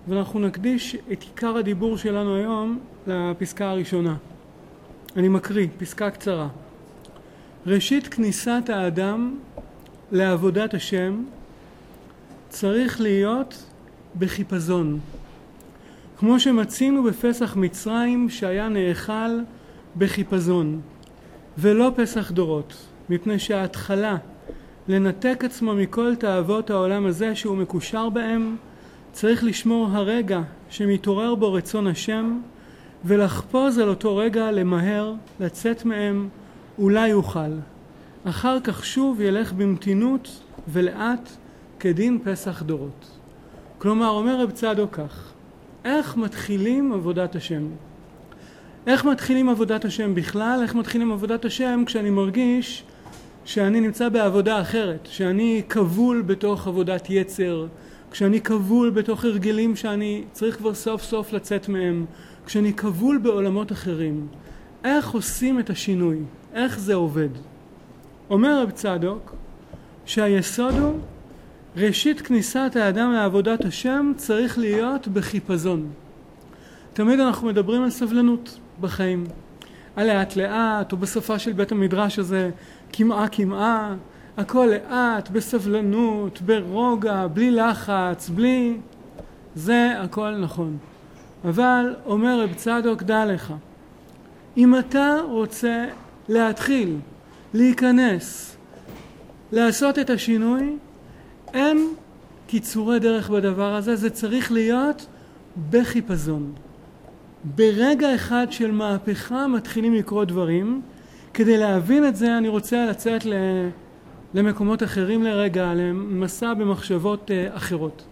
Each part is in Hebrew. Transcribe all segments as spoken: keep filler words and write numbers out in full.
ואנחנו נקדיש את עיקר הדיבור שלנו היום לפסקה הראשונה. אני מקריא, פסקה קצרה. ראשית כניסת האדם לעבודת השם צריך להיות בחיפזון. כמו שמצינו בפסח מצרים שהיה נאכל בחיפזון, ולא פסח דורות, מפני שההתחלה לנתק עצמו מכל תאוות העולם הזה שהוא מקושר בהם, צריך לשמור הרגע שמתעורר בו רצון השם, ולחפוז על אותו רגע למהר, לצאת מהם, אולי יוכל. אחר כך שוב ילך במתינות ולאט כדין פסח דורות. כלומר, אומר רב צדוק כך, איך מתחילים עבודת השם? איך מתחילים עבודת השם בכלל? איך מתחילים עבודת השם כשאני מרגיש שאני נמצא בעבודה אחרת, שאני כבול בתוך עבודת יצר, כשאני כבול בתוך הרגלים שאני צריך כבר סוף סוף לצאת מהם, כשאני כבול בעולמות אחרים. איך עושים את השינוי? איך זה עובד? אומר רב צדוק שהיסוד הוא ראשית כניסת האדם לעבודת השם צריך להיות בחיפזון. תמיד אנחנו מדברים על סבלנות בחיים, על לאט לאט, או בשפה של בית המדרש הזה, כמעה כמעה, הכל לאט, בסבלנות, ברוגע, בלי לחץ, בלי... זה הכל נכון. אבל אומר רב צדוק, דע לך, אם אתה רוצה להתחיל, להיכנס, לעשות את השינוי, אין קיצורי דרך בדבר הזה, זה צריך להיות בחיפזון. ברגע אחד של מהפכה מתחילים לקרות דברים. כדי להבין את זה אני רוצה לצאת למקומות אחרים לרגע, למסע במחשבות אחרות.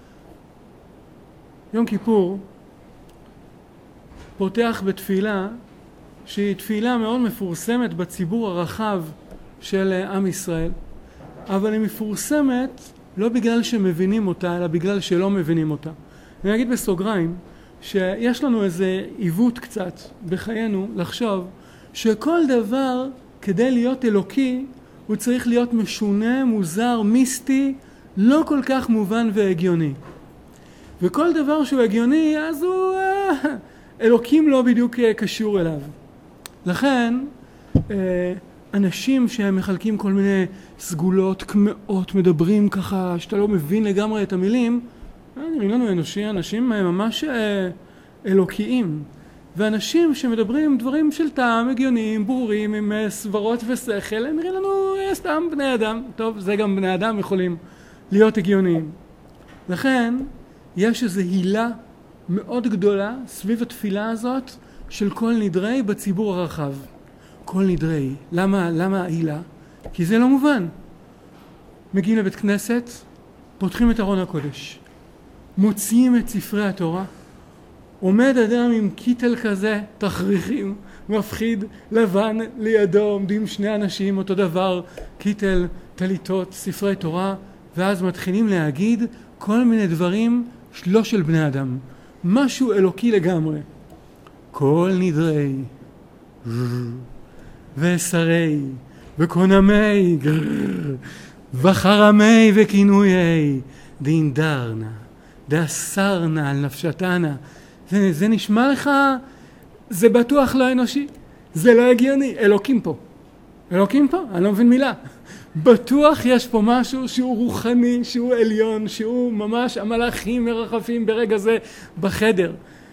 יום כיפור פותח בתפילה שהיא תפילה מאוד מפורסמת בציבור הרחב של עם ישראל, אבל היא מפורסמת לא בגלל שמבינים אותה, אלא בגלל שלא מבינים אותה. אני אגיד בסוגריים שיש לנו איזה עיוות קצת בחיינו לחשוב שכל דבר כדי להיות אלוקי הוא צריך להיות משונה, מוזר, מיסטי, לא כל כך מובן והגיוני. וכל דבר שהוא הגיוני אז הוא אלוקים לא בדיוק קשור אליו. לכן אנשים שהם מחלקים כל מיני סגולות, קמאות, מדברים ככה שאתה לא מבין לגמרי את המילים, נראים לנו אנושי, אנשים ממש אלוקיים. ואנשים שמדברים דברים של טעם, הגיוניים, ברורים, עם סברות ושכל, הם נראים לנו סתם בני אדם. טוב, זה גם בני אדם יכולים להיות הגיוניים. לכן יש איזו הילה מאוד גדולה סביב התפילה הזאת של כל נדרי בציבור הרחב. כל נדרי. למה, למה הילה? כי זה לא מובן. מגיעים לבית כנסת, פותחים את ארון הקודש, מוציאים את ספרי התורה, עומד אדם עם קיטל כזה, תכריכים, מפחיד, לבן, לידו עומדים שני אנשים, אותו דבר, קיטל, טליתות, ספרי תורה, ואז מתחילים להגיד כל מיני דברים לא של בני אדם, משהו אלוקי לגמרי. כל נדרי, ושרי, וקונמי, וחרמי וכינויי, דין דרנה, דאסרנה על נפשתנה. זה, זה נשמע לך, זה בטוח לא אנושי, זה לא הגיוני, אלוקים פה. אלוקים פה? אני לא מבין מילה. בטוח יש פה משהו שהוא רוחני, שהוא עליון, שהוא ממש המלאכים מרחפים ברגע זה בחדר.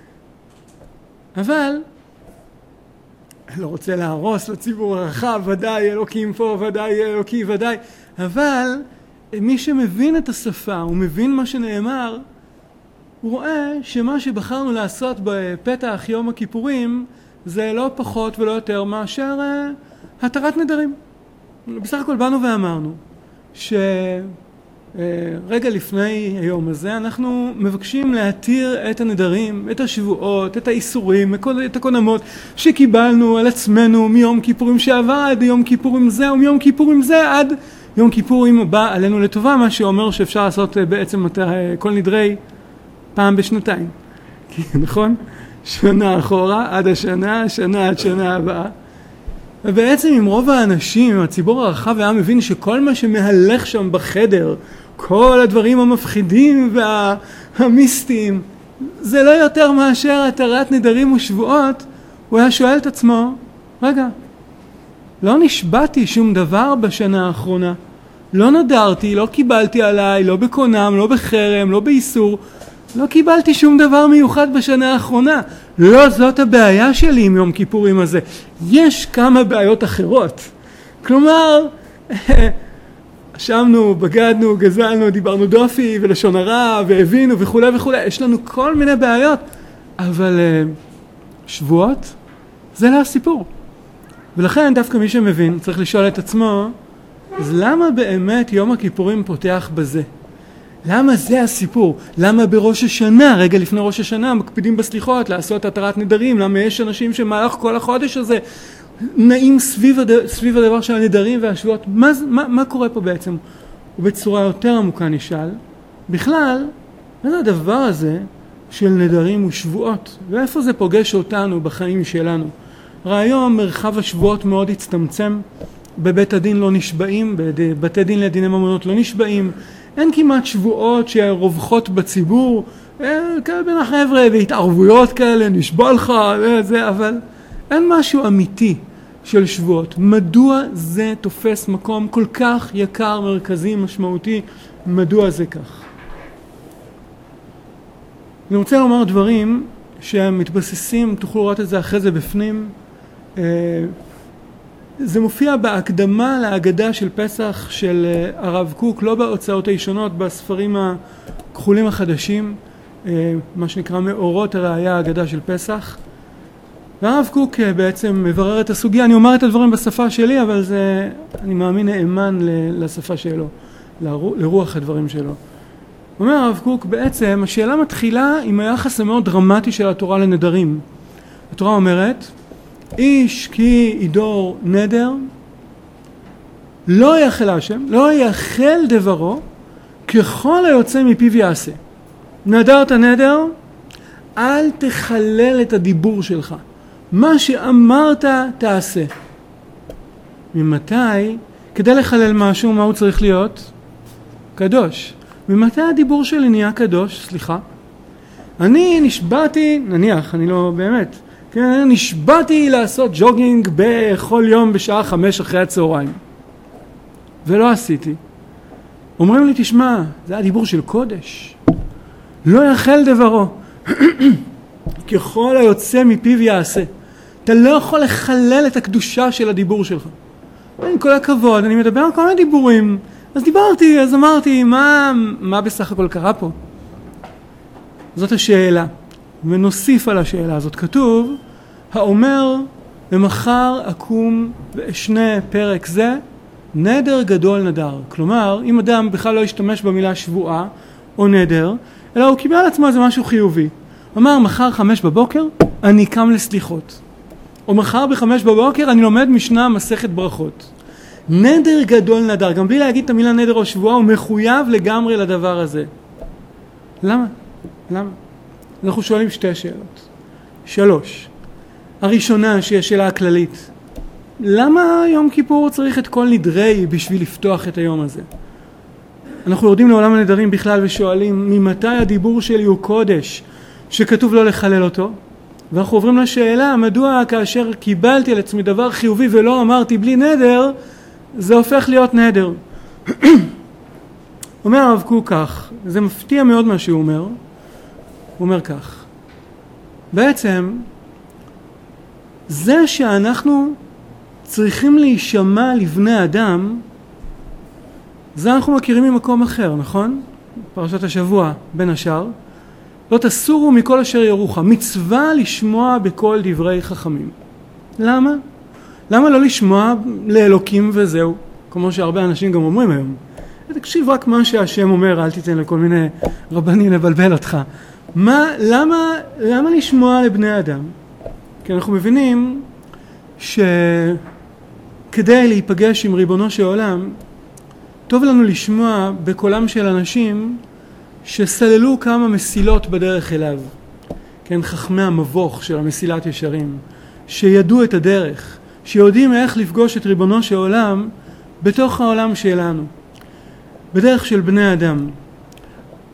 אבל, לא רוצה להרוס לציבור הרחב, ודאי אלוקים פה, ודאי אלוקי, ודאי. אבל מי שמבין את השפה, הוא מבין מה שנאמר, הוא רואה שמה שבחרנו לעשות בפתח יום הכיפורים זה לא פחות ולא יותר מאשר uh, התרת נדרים. בסך הכל באנו ואמרנו שרגע uh, לפני היום הזה אנחנו מבקשים להתיר את הנדרים, את השבועות, את האיסורים, את הקונמות שקיבלנו על עצמנו מיום כיפורים שעבר עד יום כיפורים זה ומיום כיפורים זה עד יום כיפורים הבא עלינו לטובה, מה שאומר שאפשר לעשות uh, בעצם את uh, כל נדרי פעם בשנתיים, נכון? שנה אחורה עד השנה, שנה עד שנה הבאה. ובעצם עם רוב האנשים, הציבור הרחב היה מבין שכל מה שמהלך שם בחדר, כל הדברים המפחידים והמיסטיים, זה לא יותר מאשר התרת נדרים ושבועות, הוא היה שואל את עצמו, רגע, לא נשבעתי שום דבר בשנה האחרונה, לא נדרתי, לא קיבלתי עליי, לא בקונם, לא בחרם, לא באיסור, לא קיבלתי שום דבר מיוחד בשנה האחרונה. לא זאת הבעיה שלי עם יום כיפורים הזה. יש כמה בעיות אחרות. כלומר, אשמנו, בגדנו, גזלנו, דיברנו דופי ולשון הרע והבינו וכו' וכו'. יש לנו כל מיני בעיות, אבל שבועות זה לא הסיפור. ולכן דווקא מי שמבין צריך לשאול את עצמו, אז למה באמת יום הכיפורים פותח בזה? למה זה הסיפור? למה בראש השנה, רגע לפני ראש השנה, מקפידים בסליחות לעשות התרת נדרים? למה יש אנשים שמהלך כל החודש הזה נעים סביב, הד... סביב הדבר של הנדרים והשבועות? מה, מה, מה קורה פה בעצם? ובצורה יותר עמוקה נשאל, בכלל, מה זה הדבר הזה של נדרים ושבועות? ואיפה זה פוגש אותנו בחיים שלנו? רעיון מרחב השבועות מאוד הצטמצם, בבית הדין לא נשבעים, בבתי דין לדיני ממונות לא נשבעים, אין כמעט שבועות שרווחות בציבור, כאלה בין החבר'ה והתערבויות כאלה, נשבע לך, זה, אבל אין משהו אמיתי של שבועות. מדוע זה תופס מקום כל כך יקר, מרכזי, משמעותי? מדוע זה כך? אני רוצה לומר דברים שמתבססים, תוכלו לראות את זה אחרי זה בפנים. זה מופיע בהקדמה להגדה של פסח של הרב קוק, לא בהוצאות הישונות, בספרים הכחולים החדשים, מה שנקרא מאורות הראייה, ההגדה של פסח. והרב קוק בעצם מברר את הסוגיה, אני אומר את הדברים בשפה שלי, אבל זה, אני מאמין, נאמן לשפה שלו, לרוח הדברים שלו. אומר הרב קוק, בעצם השאלה מתחילה עם היחס המאוד דרמטי של התורה לנדרים. התורה אומרת, איש כי ידור נדר, לא יאכל השם, לא יאכל דברו, ככל היוצא מפיו יעשה. נדרת נדר, אל תחלל את הדיבור שלך. מה שאמרת תעשה. ממתי, כדי לחלל משהו, מה הוא צריך להיות? קדוש. ממתי הדיבור שלי נהיה קדוש? סליחה. אני נשבעתי, נניח, אני לא באמת, כן, נשבעתי לעשות ג'וגינג בכל יום בשעה חמש אחרי הצהריים. ולא עשיתי. אומרים לי, תשמע, זה הדיבור של קודש. לא יאכל דברו. ככל היוצא מפיו יעשה. אתה לא יכול לחלל את הקדושה של הדיבור שלך. עם כל הכבוד, אני מדבר על כל מיני דיבורים. אז דיברתי, אז אמרתי, מה, מה בסך הכל קרה פה? זאת השאלה. ונוסיף על השאלה הזאת. כתוב, האומר, ומחר אקום ואשנה פרק זה, נדר גדול נדר. כלומר, אם אדם בכלל לא ישתמש במילה שבועה או נדר, אלא הוא קיבל על עצמו איזה משהו חיובי. אמר, מחר חמש בבוקר, אני קם לסליחות. או מחר בחמש בבוקר, אני לומד משנה מסכת ברכות. נדר גדול נדר, גם בלי להגיד את המילה נדר או שבועה, הוא מחויב לגמרי לדבר הזה. למה? למה? אנחנו שואלים שתי שאלות. שלוש. הראשונה, שהיא השאלה הכללית. למה יום כיפור צריך את כל נדרי בשביל לפתוח את היום הזה? אנחנו יורדים לעולם הנדרים בכלל ושואלים, ממתי הדיבור שלי הוא קודש שכתוב לא לחלל אותו? ואנחנו עוברים לשאלה, מדוע כאשר קיבלתי על עצמי דבר חיובי ולא אמרתי בלי נדר, זה הופך להיות נדר. אומר הרב קוק כך, זה מפתיע מאוד מה שהוא אומר, הוא אומר כך, בעצם זה שאנחנו צריכים להישמע לבני אדם, זה אנחנו מכירים ממקום אחר, נכון? פרשת השבוע בין השאר, לא תסורו מכל אשר ירוך, מצווה לשמוע בכל דברי חכמים. למה? למה לא לשמוע לאלוקים וזהו? כמו שהרבה אנשים גם אומרים היום. תקשיב רק מה שהשם אומר, אל תיתן לכל מיני רבנים לבלבל אותך. מה, למה, למה לשמוע לבני אדם? כי אנחנו מבינים שכדי להיפגש עם ריבונו של עולם, טוב לנו לשמוע בקולם של אנשים שסללו כמה מסילות בדרך אליו. כן, חכמי המבוך של המסילת ישרים, שידעו את הדרך, שיודעים איך לפגוש את ריבונו של עולם בתוך העולם שלנו, בדרך של בני אדם.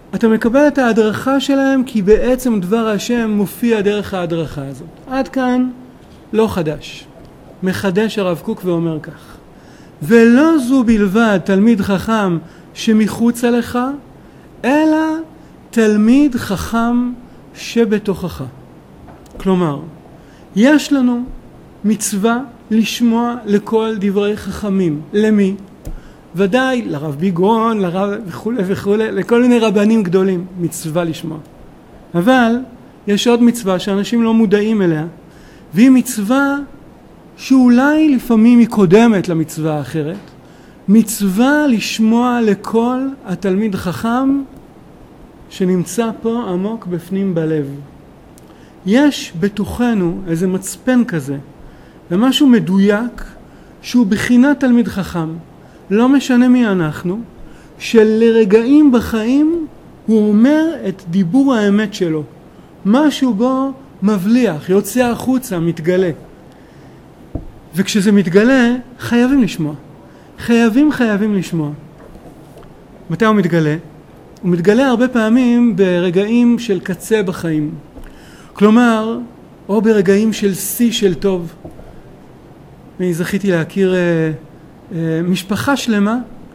אתה מקבל את ההדרכה שלהם כי בעצם דבר השם מופיע דרך ההדרכה הזאת. עד כאן לא חדש. מחדש הרב קוק ואומר כך: ולא זו בלבד תלמיד חכם שמחוץ עליך, אלא תלמיד חכם שבתוכך. כלומר, יש לנו מצווה לשמוע לכל דברי חכמים. למי? ודאי לרב ביגון, לרב וכו' וכו', לכל מיני רבנים גדולים, מצווה לשמוע. אבל יש עוד מצווה שאנשים לא מודעים אליה, והיא מצווה שאולי לפעמים היא קודמת למצווה האחרת, מצווה לשמוע לכל התלמיד חכם שנמצא פה עמוק בפנים בלב. יש בתוכנו איזה מצפן כזה, ומשהו מדויק שהוא בחינת תלמיד חכם, לא משנה מי אנחנו, שלרגעים בחיים הוא אומר את דיבור האמת שלו. משהו בו מבליח, יוצא החוצה, מתגלה. וכשזה מתגלה, חייבים לשמוע. חייבים חייבים לשמוע. מתי הוא מתגלה? הוא מתגלה הרבה פעמים ברגעים של קצה בחיים. כלומר, או ברגעים של שיא של טוב. אני זכיתי להכיר אה, אה, משפחה שלמה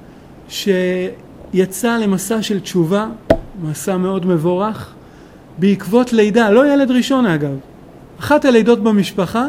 שיצאה למסע של תשובה, מסע מאוד מבורך, בעקבות לידה, לא ילד ראשון אגב. אחת הלידות במשפחה,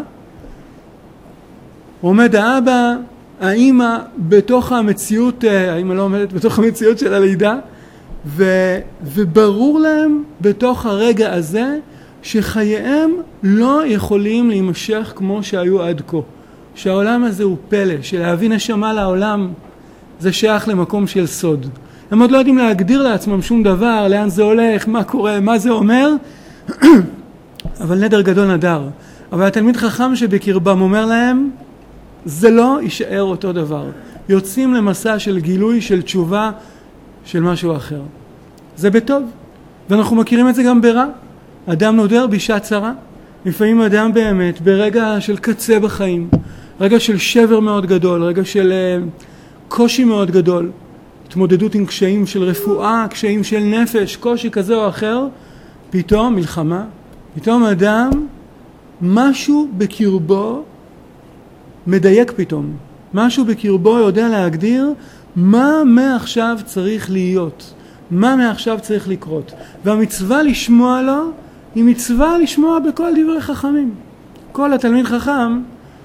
עומד האבא, האמא בתוך המציאות, האמא לא עומדת בתוך המציאות של הלידה, ו, וברור להם בתוך הרגע הזה שחייהם לא יכולים להימשך כמו שהיו עד כה. שהעולם הזה הוא פלא, שלהביא נשמה לעולם זה שייך למקום של סוד. הם עוד לא יודעים להגדיר לעצמם שום דבר, לאן זה הולך, מה קורה, מה זה אומר, אבל נדר גדול נדר. אבל התלמיד חכם שבקרבם אומר להם, זה לא יישאר אותו דבר. יוצאים למסע של גילוי, של תשובה, של משהו אחר. זה בטוב. ואנחנו מכירים את זה גם ברע. אדם נודר בשעת צרה. לפעמים אדם באמת ברגע של קצה בחיים, רגע של שבר מאוד גדול, רגע של uh, קושי מאוד גדול, התמודדות עם קשיים של רפואה, קשיים של נפש, קושי כזה או אחר, פתאום מלחמה, פתאום אדם, משהו בקרבו מדייק פתאום. משהו בקרבו יודע להגדיר מה מעכשיו צריך להיות, מה מעכשיו צריך לקרות. והמצווה לשמוע לו היא מצווה לשמוע בכל דברי חכמים. כל התלמיד חכם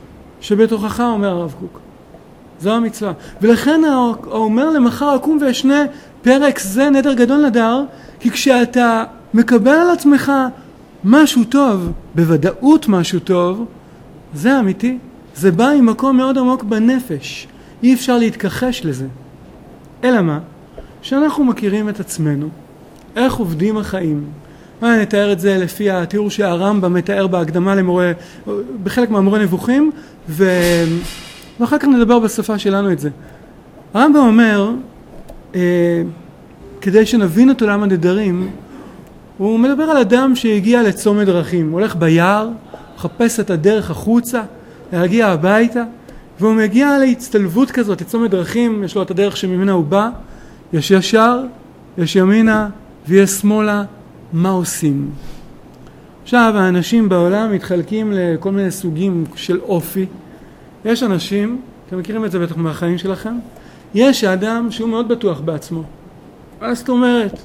שבתוכך אומר הרב קוק. זו המצווה. ולכן הוא אומר למחר אקום ואשנה פרק זה נדר גדול נדר, כי כשאתה מקבל על עצמך משהו טוב, בוודאות משהו טוב, זה אמיתי. זה בא עם מקום מאוד עמוק בנפש. אי אפשר להתכחש לזה. אלא מה? שאנחנו מכירים את עצמנו. איך עובדים החיים. אני נתאר את זה לפי התיאור שהרמב"ם מתאר בהקדמה למורה, בחלק מהמורה נבוכים, ו... ואחר כך נדבר בשפה שלנו את זה. הרמב"ם אומר, אה, כדי שנבין את עולם הנדרים, הוא מדבר על אדם שהגיע לצומת דרכים. הוא הולך ביער, מחפש את הדרך החוצה, להגיע הביתה, והוא מגיע להצטלבות כזאת, לצומת דרכים, יש לו את הדרך שממנה הוא בא, יש ישר, יש ימינה, ויש שמאלה, מה עושים? עכשיו, האנשים בעולם מתחלקים לכל מיני סוגים של אופי. יש אנשים, אתם מכירים את זה בטח מהחיים שלכם, יש אדם שהוא מאוד בטוח בעצמו. מה זאת אומרת?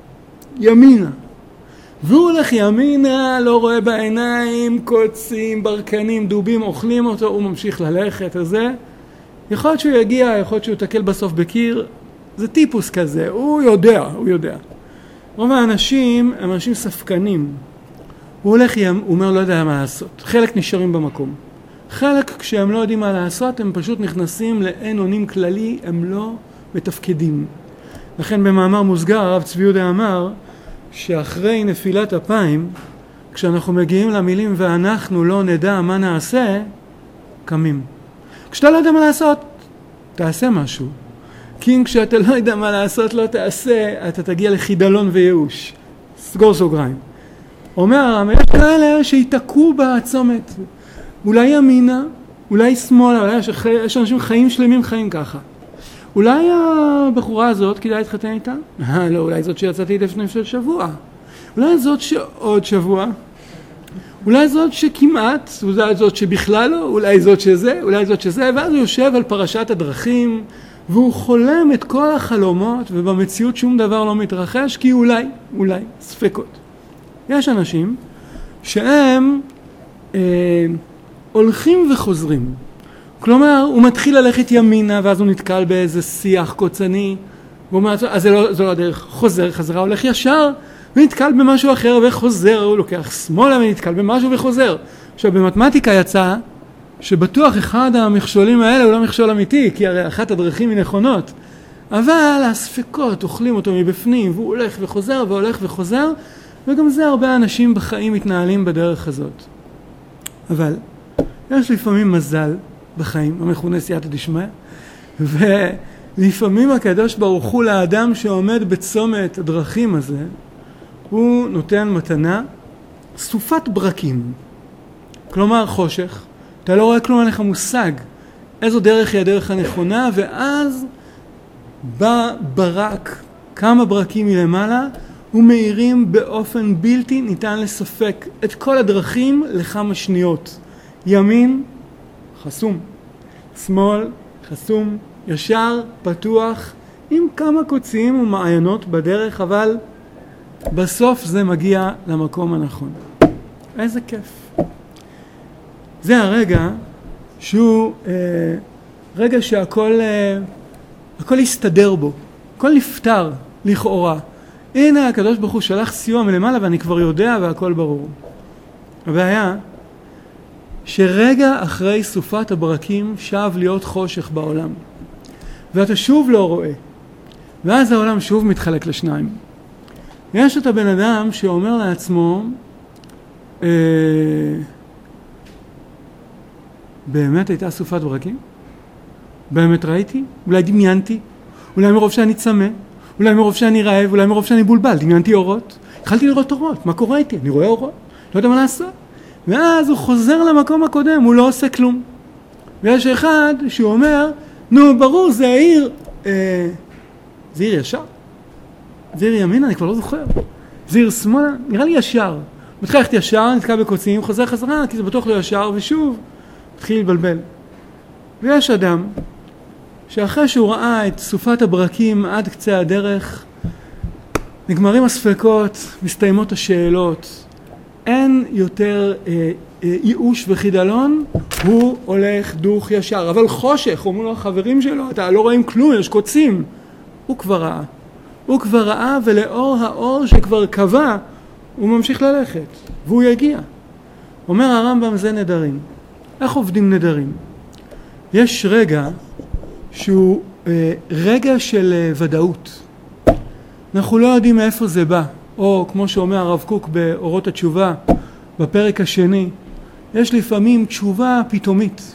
ימינה. והוא הולך ימינה, לא רואה בעיניים, קוצים, ברקנים, דובים, אוכלים אותו, הוא ממשיך ללכת, אז זה. יכול להיות שהוא יגיע, יכול להיות שהוא יתקל בסוף בקיר, זה טיפוס כזה, הוא יודע, הוא יודע. רוב האנשים הם אנשים ספקנים. הוא הולך, הוא אומר, לא יודע מה לעשות. חלק נשארים במקום. חלק, כשהם לא יודעים מה לעשות, הם פשוט נכנסים לאין אונים כללי, הם לא מתפקדים. לכן במאמר מוסגר, הרב צבי יהודה אמר, שאחרי נפילת אפיים, כשאנחנו מגיעים למילים ואנחנו לא נדע מה נעשה, קמים. כשאתה לא יודע מה לעשות, תעשה משהו. כי אם כשאתה לא יודע מה לעשות, לא תעשה, אתה תגיע לחידלון וייאוש. סגור סוגריים. אומר הרב, יש כאלה שיתקעו בצומת. אולי ימינה, אולי שמאלה, אולי יש, יש אנשים חיים שלמים חיים ככה. אולי הבחורה הזאת כדאי להתחתן איתה? לא, אולי זאת שיצאתי לפני של שבוע. אולי זאת שעוד שבוע. אולי זאת שכמעט, אולי זאת שבכלל לא, אולי זאת שזה, אולי זאת שזה, ואז הוא יושב על פרשת הדרכים, והוא חולם את כל החלומות, ובמציאות שום דבר לא מתרחש, כי אולי, אולי, ספקות. יש אנשים שהם אה, הולכים וחוזרים. כלומר, הוא מתחיל ללכת ימינה, ואז הוא נתקל באיזה שיח קוצני, והוא אומר, אז זה לא, זה לא הדרך, חוזר, חזרה, הולך ישר, ונתקל במשהו אחר וחוזר, הוא לוקח שמאלה ונתקל במשהו וחוזר. עכשיו, במתמטיקה יצא שבטוח אחד המכשולים האלה הוא לא מכשול אמיתי, כי הרי אחת הדרכים היא נכונות. אבל הספקות אוכלים אותו מבפנים, והוא הולך וחוזר והולך וחוזר, וגם זה הרבה אנשים בחיים מתנהלים בדרך הזאת. אבל יש לפעמים מזל בחיים, המכונה סייעתא דשמיא, ולפעמים הקדוש ברוך הוא לאדם שעומד בצומת הדרכים הזה, הוא נותן מתנה סופת ברקים. כלומר חושך, אתה לא רואה כלום, אין לך מושג איזו דרך היא הדרך הנכונה, ואז בא ברק, כמה ברקים מלמעלה, ומאירים באופן בלתי ניתן לספק את כל הדרכים לכמה שניות. ימין, חסום. שמאל, חסום. ישר, פתוח, עם כמה קוצים ומעיינות בדרך, אבל בסוף זה מגיע למקום הנכון. איזה כיף. זה הרגע שהוא אה, רגע שהכל אה, הכל יסתדר בו. הכל נפתר לכאורה. הנה הקדוש ברוך הוא שלח סיוע מלמעלה ואני כבר יודע והכל ברור. הבעיה שרגע אחרי סופת הברקים שב להיות חושך בעולם. ואתה שוב לא רואה. ואז העולם שוב מתחלק לשניים. יש את הבן אדם שאומר לעצמו, אה, באמת הייתה סופת ברקים? באמת ראיתי? אולי דמיינתי? אולי מרוב שאני צמא? אולי מרוב שאני רעב? אולי מרוב שאני בולבל? דמיינתי אורות? התחלתי לראות אורות. מה קורה איתי? אני רואה אורות. לא יודע מה לעשות. ואז הוא חוזר למקום הקודם, הוא לא עושה כלום. ויש אחד שהוא אומר, נו ברור זה העיר, אה, זה עיר ישר? זה עיר ימין? אני כבר לא זוכר. זה עיר שמאלה? נראה לי ישר. מתחיל ללכת ישר, נתקע בקוצים, חוזר חזרה, כי זה בטוח לא ישר, ושוב, מתחיל לבלבל. ויש אדם, שאחרי שהוא ראה את סופת הברקים עד קצה הדרך, נגמרים הספקות, מסתיימות השאלות, אין יותר אה, אה, ייאוש וחידלון, הוא הולך דוך ישר. אבל חושך, אומרים לו החברים שלו, אתה לא רואים כלום, יש קוצים. הוא כבר ראה. הוא כבר ראה, ולאור האור שכבר קבע, הוא ממשיך ללכת, והוא יגיע. אומר הרמב"ם, זה נדרים. איך עובדים נדרים? יש רגע שהוא אה, רגע של אה, ודאות. אנחנו לא יודעים מאיפה זה בא. או כמו שאומר הרב קוק באורות התשובה, בפרק השני, יש לפעמים תשובה פתאומית.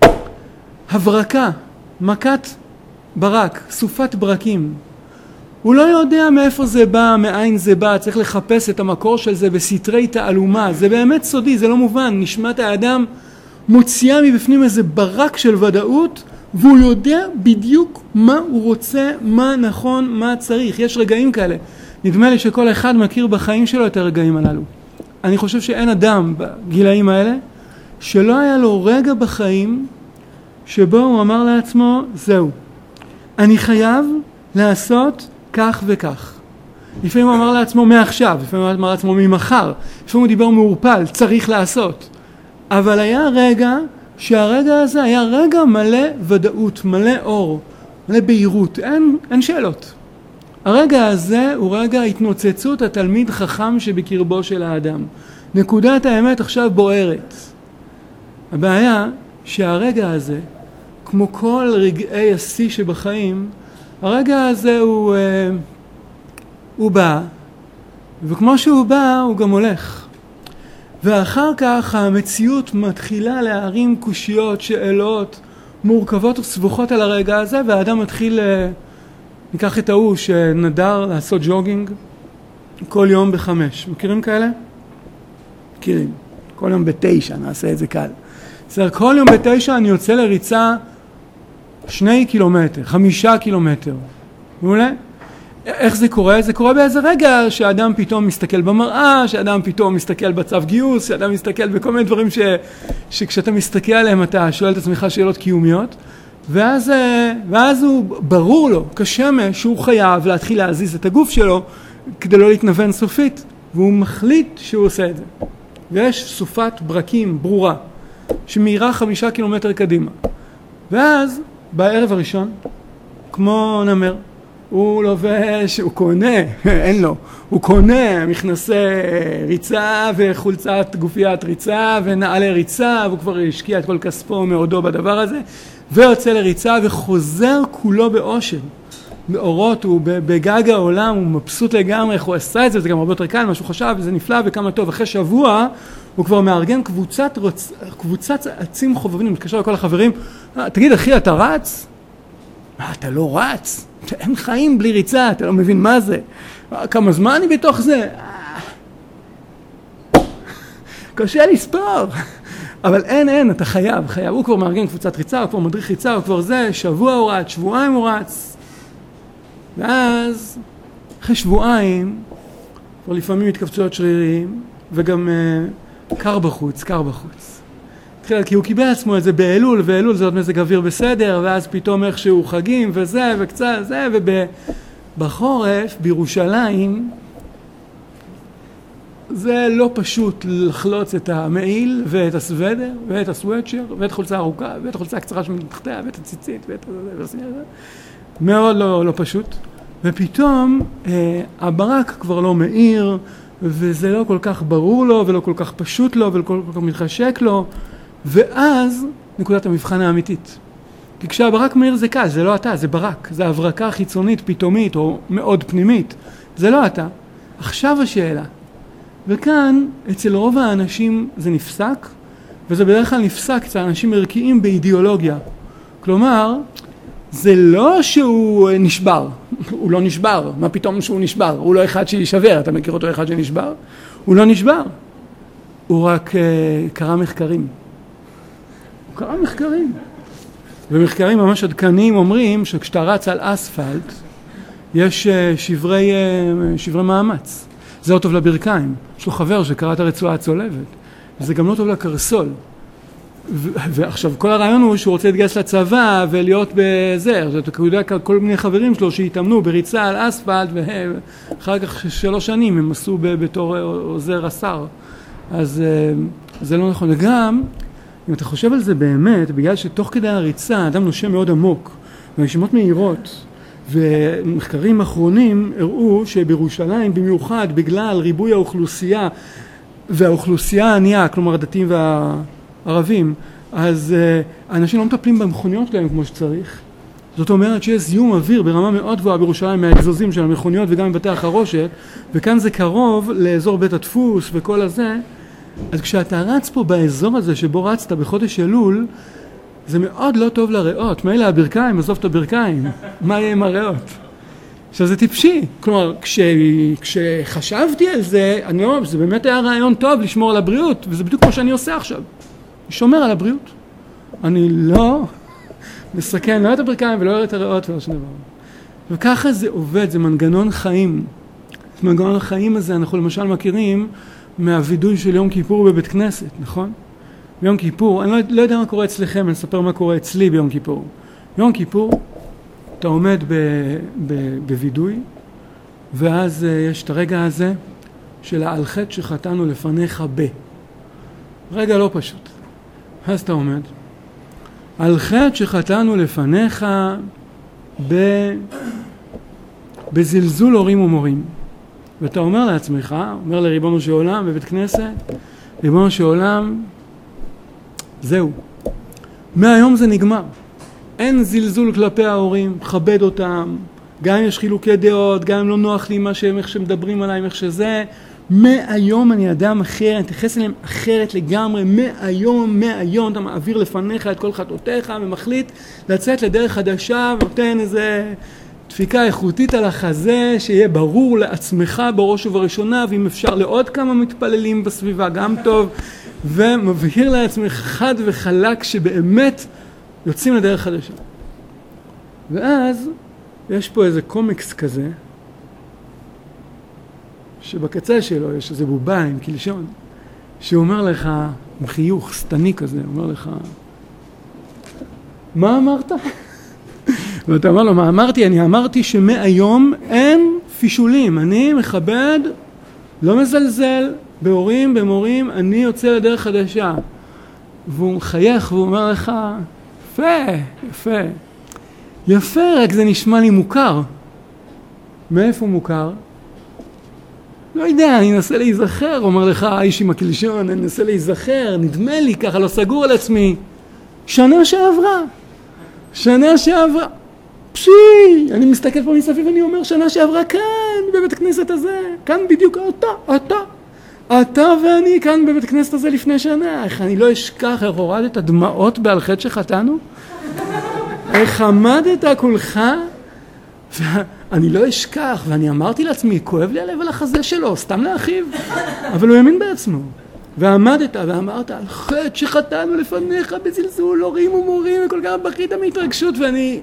הברקה, מכת ברק, סופת ברקים. הוא לא יודע מאיפה זה בא, מאין זה בא, צריך לחפש את המקור של זה בסתרי תעלומה. זה באמת סודי, זה לא מובן. נשמת האדם מוציאה מבפנים איזה ברק של ודאות, והוא יודע בדיוק מה הוא רוצה, מה נכון, מה צריך. יש רגעים כאלה. נדמה לי שכל אחד מכיר בחיים שלו את הרגעים הללו. אני חושב שאין אדם בגילאים האלה שלא היה לו רגע בחיים שבו הוא אמר לעצמו, זהו, אני חייב לעשות כך וכך. לפעמים הוא אמר לעצמו מעכשיו, לפעמים הוא אמר לעצמו ממחר, לפעמים הוא דיבר מעורפל, צריך לעשות. אבל היה רגע שהרגע הזה היה רגע מלא ודאות, מלא אור, מלא בהירות, אין, אין שאלות. הרגע הזה הוא רגע התנוצצות התלמיד חכם שבקרבו של האדם. נקודת האמת עכשיו בוערת. הבעיה שהרגע הזה, כמו כל רגעי השיא שבחיים, הרגע הזה הוא, הוא בא, וכמו שהוא בא הוא גם הולך. ואחר כך המציאות מתחילה להרים קושיות, שאלות, מורכבות וסבוכות על הרגע הזה, והאדם מתחיל, ניקח את ההוא שנדר לעשות ג'וגינג כל יום בחמש. מכירים כאלה? מכירים. כל יום בתשע, נעשה את זה קל. בסדר, כל יום בתשע אני יוצא לריצה שני קילומטר, חמישה קילומטר. מעולה? איך זה קורה? זה קורה באיזה רגע שאדם פתאום מסתכל במראה, שאדם פתאום מסתכל בצו גיוס, שאדם מסתכל בכל מיני דברים ש... שכשאתה מסתכל עליהם אתה שואל את עצמך שאלות קיומיות, ואז, ואז הוא ברור לו, כשמש, שהוא חייב להתחיל להזיז את הגוף שלו כדי לא להתנוון סופית, והוא מחליט שהוא עושה את זה. ויש סופת ברקים ברורה, שמהירה חמישה קילומטר קדימה. ואז, בערב הראשון, כמו נמר, הוא לובש, הוא קונה, אין לו, הוא קונה מכנסי ריצה וחולצת גופיית ריצה ונעלי ריצה, והוא כבר השקיע את כל כספו מעודו בדבר הזה, ויוצא לריצה וחוזר כולו באושר. באורות, הוא בגג העולם, הוא מבסוט לגמרי, איך הוא עשה את זה, זה גם הרבה יותר קל, מה שהוא חשב, וזה נפלא וכמה טוב. אחרי שבוע, הוא כבר מארגן קבוצת, רוצ... קבוצת עצים חובבים, מתקשר לכל החברים, תגיד אחי, אתה רץ? מה, אתה לא רץ? אין חיים בלי ריצה, אתה לא מבין מה זה. כמה זמן אני בתוך זה? קשה לספור. אבל אין, אין, אתה חייב, חייב. הוא כבר מארגן קבוצת ריצה, הוא כבר מדריך ריצה, הוא כבר זה, שבוע הוא רץ, שבועיים הוא רץ. ואז, אחרי שבועיים, כבר לפעמים התכווצויות שרירים, וגם uh, קר בחוץ, קר בחוץ. כי הוא קיבל עצמו את זה באלול, ואלול זה עוד מזג אוויר בסדר, ואז פתאום איכשהו חגים וזה, וקצת זה, ובחורף, בירושלים, זה לא פשוט לחלוץ את המעיל, ואת הסוודר, ואת הסוואצ'ר, ואת חולצה ארוכה, ואת חולצה קצרה שמתחתיה, ואת הציצית, ואת זה, מאוד לא, לא פשוט. ופתאום אה, הברק כבר לא מאיר, וזה לא כל כך ברור לו, ולא כל כך פשוט לו, ולא כל כך מתחשק לו, ואז נקודת המבחן האמיתית. כי כשהברק מאיר זה קל, זה לא אתה, זה ברק, זה הברקה חיצונית, פתאומית, או מאוד פנימית. זה לא אתה. עכשיו השאלה. וכאן, אצל רוב האנשים זה נפסק, וזה בדרך כלל נפסק אצל אנשים ערכיים באידיאולוגיה. כלומר, זה לא שהוא נשבר, הוא לא נשבר, מה פתאום שהוא נשבר? הוא לא אחד שישבר, אתה מכיר אותו אחד שנשבר? הוא לא נשבר, הוא רק uh, קרא מחקרים. הוא קרא מחקרים. ומחקרים ממש עדכניים אומרים שכשאתה רץ על אספלט, יש uh, שברי, uh, שברי מאמץ. זה לא טוב לברכיים. יש לו חבר שקרא את הרצועה הצולבת. וזה גם לא טוב לקרסול. ועכשיו כל הרעיון הוא שהוא רוצה להתגייס לצבא ולהיות בזה, זאת אומרת, הוא יודע כל מיני חברים שלו שהתאמנו בריצה על אספלט, ואחר כך שלוש שנים הם עשו בתור עוזר השר. אז זה לא נכון. וגם, אם אתה חושב על זה באמת, בגלל שתוך כדי הריצה האדם נושם מאוד עמוק, והנשימות מהירות, ומחקרים אחרונים הראו שבירושלים במיוחד בגלל ריבוי האוכלוסייה והאוכלוסייה הענייה, כלומר הדתיים וה... ערבים, אז uh, אנשים לא מטפלים במכוניות שלהם כמו שצריך. זאת אומרת שיש זיהום אוויר ברמה מאוד גבוהה בירושלים מהאגזוזים של המכוניות וגם מבתי החרושת, וכאן זה קרוב לאזור בית הדפוס וכל הזה. אז כשאתה רץ פה באזור הזה שבו רצת בחודש אלול, זה מאוד לא טוב לריאות. מה אלה הברכיים? עזוב את הברכיים. מה יהיה עם הריאות? עכשיו זה טיפשי. כלומר, כש, כשחשבתי על זה, אני אומר, זה באמת היה רעיון טוב לשמור על הבריאות, וזה בדיוק כמו שאני עושה עכשיו. אני שומר על הבריאות. אני לא מסכן, לא את הברכיים ולא את הריאות ולא שום דבר. וככה זה עובד, זה מנגנון חיים. את מנגנון החיים הזה אנחנו למשל מכירים מהווידוי של יום כיפור בבית כנסת, נכון? ביום כיפור, אני לא, לא יודע מה קורה אצלכם, אני אספר מה קורה אצלי ביום כיפור. ביום כיפור, אתה עומד ב, ב, בווידוי, ואז יש את הרגע הזה של על חטא שחטאנו לפניך ב. רגע לא פשוט. אז אתה עומד, על חטא שחטאנו לפניך ב... בזלזול הורים ומורים. ואתה אומר לעצמך, אומר לריבונו של עולם בבית כנסת, ריבונו של עולם, זהו. מהיום זה נגמר. אין זלזול כלפי ההורים, כבד אותם, גם אם יש חילוקי דעות, גם אם לא נוח לי מה שהם, איך שמדברים עליי, איך שזה, מהיום אני אדם אחר, אני תייחס אליהם אחרת לגמרי, מהיום, מהיום אתה מעביר לפניך את כל חטאותיך ומחליט לצאת לדרך חדשה ונותן איזה דפיקה איכותית על החזה, שיהיה ברור לעצמך בראש ובראשונה, ואם אפשר לעוד כמה מתפללים בסביבה גם טוב, ומבהיר לעצמך חד וחלק שבאמת יוצאים לדרך חדשה. ואז יש פה איזה קומיקס כזה, שבקצה שלו יש איזה בובה עם קלשון, שאומר לך, עם חיוך סתני כזה, אומר לך, מה אמרת? ואתה אומר לו, מה אמרתי? אני אמרתי שמהיום אין פישולים, אני מכבד, לא מזלזל, בהורים, במורים, אני יוצא לדרך חדשה. והוא מחייך והוא אומר לך, יפה, יפה. יפה, רק זה נשמע לי מוכר. מאיפה מוכר? לא יודע, אני אנסה להיזכר, אומר לך האיש עם הקלשון, אני אנסה להיזכר, נדמה לי, ככה לא סגור על עצמי. שנה שעברה, שנה שעברה. פשי, אני מסתכל פה מסביב ואני אומר, שנה שעברה כאן, בבית הכנסת הזה, כאן בדיוק אתה, אתה. אתה ואני כאן בבית הכנסת הזה לפני שנה. איך אני לא אשכח, איך הורדת דמעות בעל חטא שחטאנו? איך עמדת כולך? ואני לא אשכח, ואני אמרתי לעצמי, כואב לי הלב על החזה שלו, סתם להרחיב. אבל הוא האמין בעצמו. ועמדת ואמרת, על חטא שחטאנו לפניך בזלזול, הורים ומורים, וכל כך בכית מהתרגשות, ואני...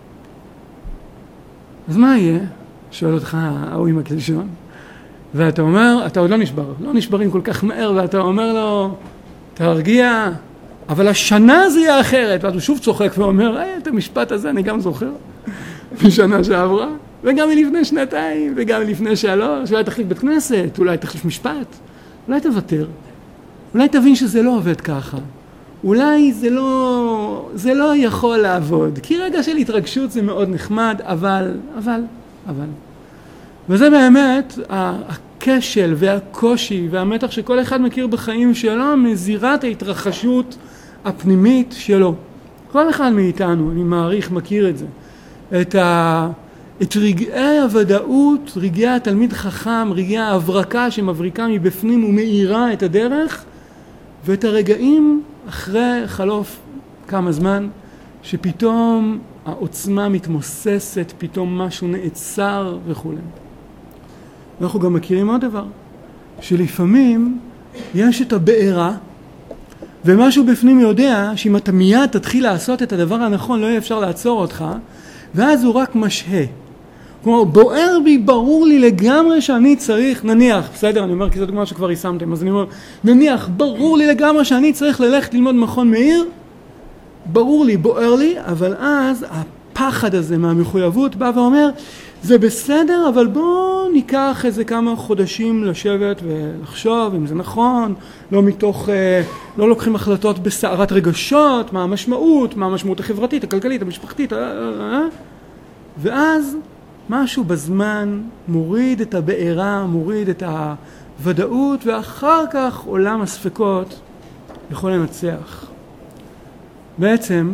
אז מה יהיה? שואל אותך, ההוא עם הקלשון. ואתה אומר, אתה עוד לא נשבר, לא נשברים כל כך מהר, ואתה אומר לו, תרגיע, אבל השנה זה יהיה אחרת. ואתה שוב צוחק ואומר, אה, את המשפט הזה אני גם זוכר, משנה שעברה, וגם מלפני שנתיים, וגם מלפני שלוש, אולי תחליף בית כנסת, אולי תחליף משפט, אולי תוותר, אולי תבין שזה לא עובד ככה, אולי זה לא, זה לא יכול לעבוד, כי רגע של התרגשות זה מאוד נחמד, אבל, אבל, אבל. וזה באמת הכשל והקושי והמתח שכל אחד מכיר בחיים שלו מזירת ההתרחשות הפנימית שלו. כל אחד מאיתנו, אני מעריך, מכיר את זה. את, ה... את רגעי הוודאות, רגעי התלמיד חכם, רגעי ההברקה שמבריקה מבפנים ומאירה את הדרך, ואת הרגעים אחרי חלוף כמה זמן, שפתאום העוצמה מתמוססת, פתאום משהו נעצר וכו'. אנחנו גם מכירים עוד דבר, שלפעמים יש את הבעירה, ומשהו בפנים יודע שאם אתה מיד תתחיל לעשות את הדבר הנכון, לא יהיה אפשר לעצור אותך, ואז הוא רק משהה. כלומר, בוער בי, ברור לי לגמרי שאני צריך, נניח, בסדר, אני אומר כי זו דוגמה שכבר יישמתם, אז אני אומר, נניח, ברור לי לגמרי שאני צריך ללכת ללמוד מכון מאיר, ברור לי, בוער לי, אבל אז הפחד הזה מהמחויבות בא ואומר, זה בסדר, אבל בואו ניקח איזה כמה חודשים לשבת ולחשוב אם זה נכון, לא מתוך, לא לוקחים החלטות בסערת רגשות, מה המשמעות, מה המשמעות החברתית, הכלכלית, המשפחתית, ואז משהו בזמן מוריד את הבעירה, מוריד את הוודאות, ואחר כך עולם הספקות יכול לנצח. בעצם,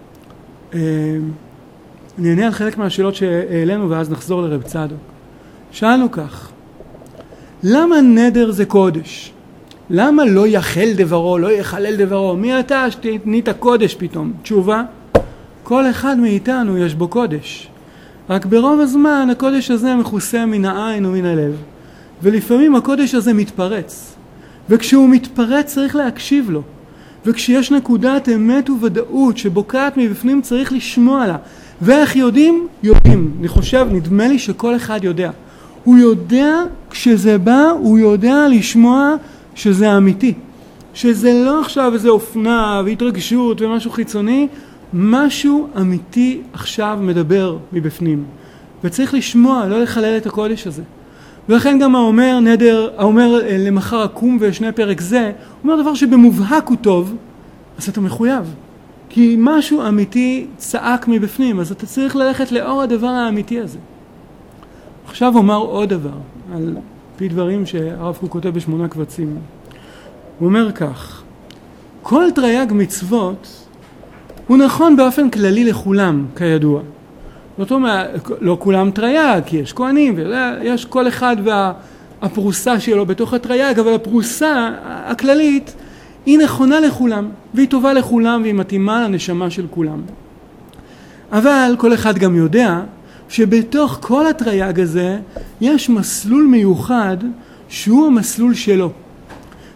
אני אענה על חלק מהשאלות שהעלינו ואז נחזור לרב צדוק. שאלנו כך, למה נדר זה קודש? למה לא יחל דברו, לא יחלל דברו? מי אתה שתנית קודש פתאום? תשובה, כל אחד מאיתנו יש בו קודש. רק ברוב הזמן הקודש הזה מכוסה מן העין ומן הלב. ולפעמים הקודש הזה מתפרץ. וכשהוא מתפרץ צריך להקשיב לו. וכשיש נקודת אמת וודאות שבוקעת מבפנים צריך לשמוע לה. ואיך יודעים? יודעים. אני חושב, נדמה לי שכל אחד יודע. הוא יודע, כשזה בא, הוא יודע לשמוע שזה אמיתי. שזה לא עכשיו איזה אופנה והתרגשות ומשהו חיצוני, משהו אמיתי עכשיו מדבר מבפנים. וצריך לשמוע, לא לחלל את הקודש הזה. ולכן גם האומר נדר, האומר למחר אקום וישנה פרק זה, אומר דבר שבמובהק הוא טוב, אז אתה מחויב. כי משהו אמיתי צעק מבפנים, אז אתה צריך ללכת לאור הדבר האמיתי הזה. עכשיו אומר עוד דבר, על פי דברים שהרב קוק כותב בשמונה קבצים. הוא אומר כך, כל תרי"ג מצוות הוא נכון באופן כללי לכולם, כידוע. זאת אומרת, לא כולם תרי"ג, כי יש כהנים, ויש כל אחד והפרוסה שלו בתוך התרי"ג, אבל הפרוסה הכללית היא נכונה לכולם, והיא טובה לכולם, והיא מתאימה לנשמה של כולם. אבל כל אחד גם יודע שבתוך כל התרי"ג הזה יש מסלול מיוחד שהוא המסלול שלו.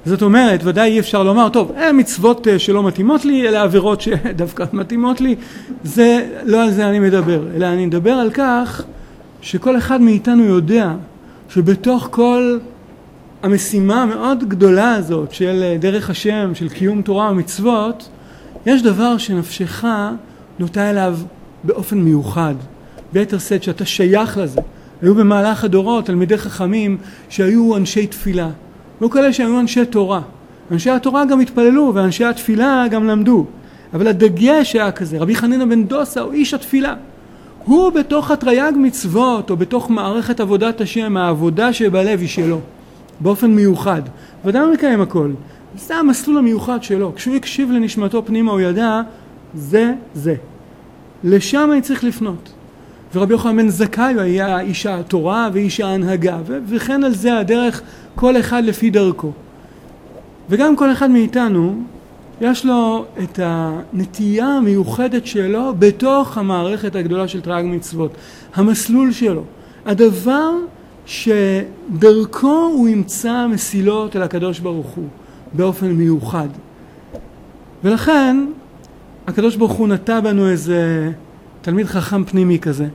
זאת אומרת, ודאי אי אפשר לומר, טוב, אלה מצוות שלא מתאימות לי, אלה עבירות שדווקא מתאימות לי, זה, לא על זה אני מדבר, אלא אני מדבר על כך שכל אחד מאיתנו יודע שבתוך כל המשימה המאוד גדולה הזאת של דרך השם, של קיום תורה ומצוות, יש דבר שנפשך נוטה אליו באופן מיוחד, ביתר שאת שאתה שייך לזה. היו במהלך הדורות תלמידי חכמים שהיו אנשי תפילה, לא כאלה שהיו אנשי תורה. אנשי התורה גם התפללו ואנשי התפילה גם למדו. אבל הדגש היה כזה, רבי חנינא בן דוסא הוא איש התפילה. הוא בתוך התרי"ג מצוות או בתוך מערכת עבודת השם, העבודה שבלב היא שלו, באופן מיוחד. ואדם מקיים הכל. זה המסלול המיוחד שלו. כשהוא יקשיב לנשמתו פנימה הוא ידע, זה זה. לשם אני צריך לפנות. ורבי יוחנן בן זכאי היה איש התורה ואיש ההנהגה, וכן על זה הדרך כל אחד לפי דרכו. וגם כל אחד מאיתנו יש לו את הנטייה המיוחדת שלו בתוך המערכת הגדולה של תרי"ג מצוות. המסלול שלו. הדבר שדרכו הוא ימצא מסילות אל הקדוש ברוך הוא באופן מיוחד. ולכן הקדוש ברוך הוא נטע בנו איזה תלמיד חכם פנימי כזה,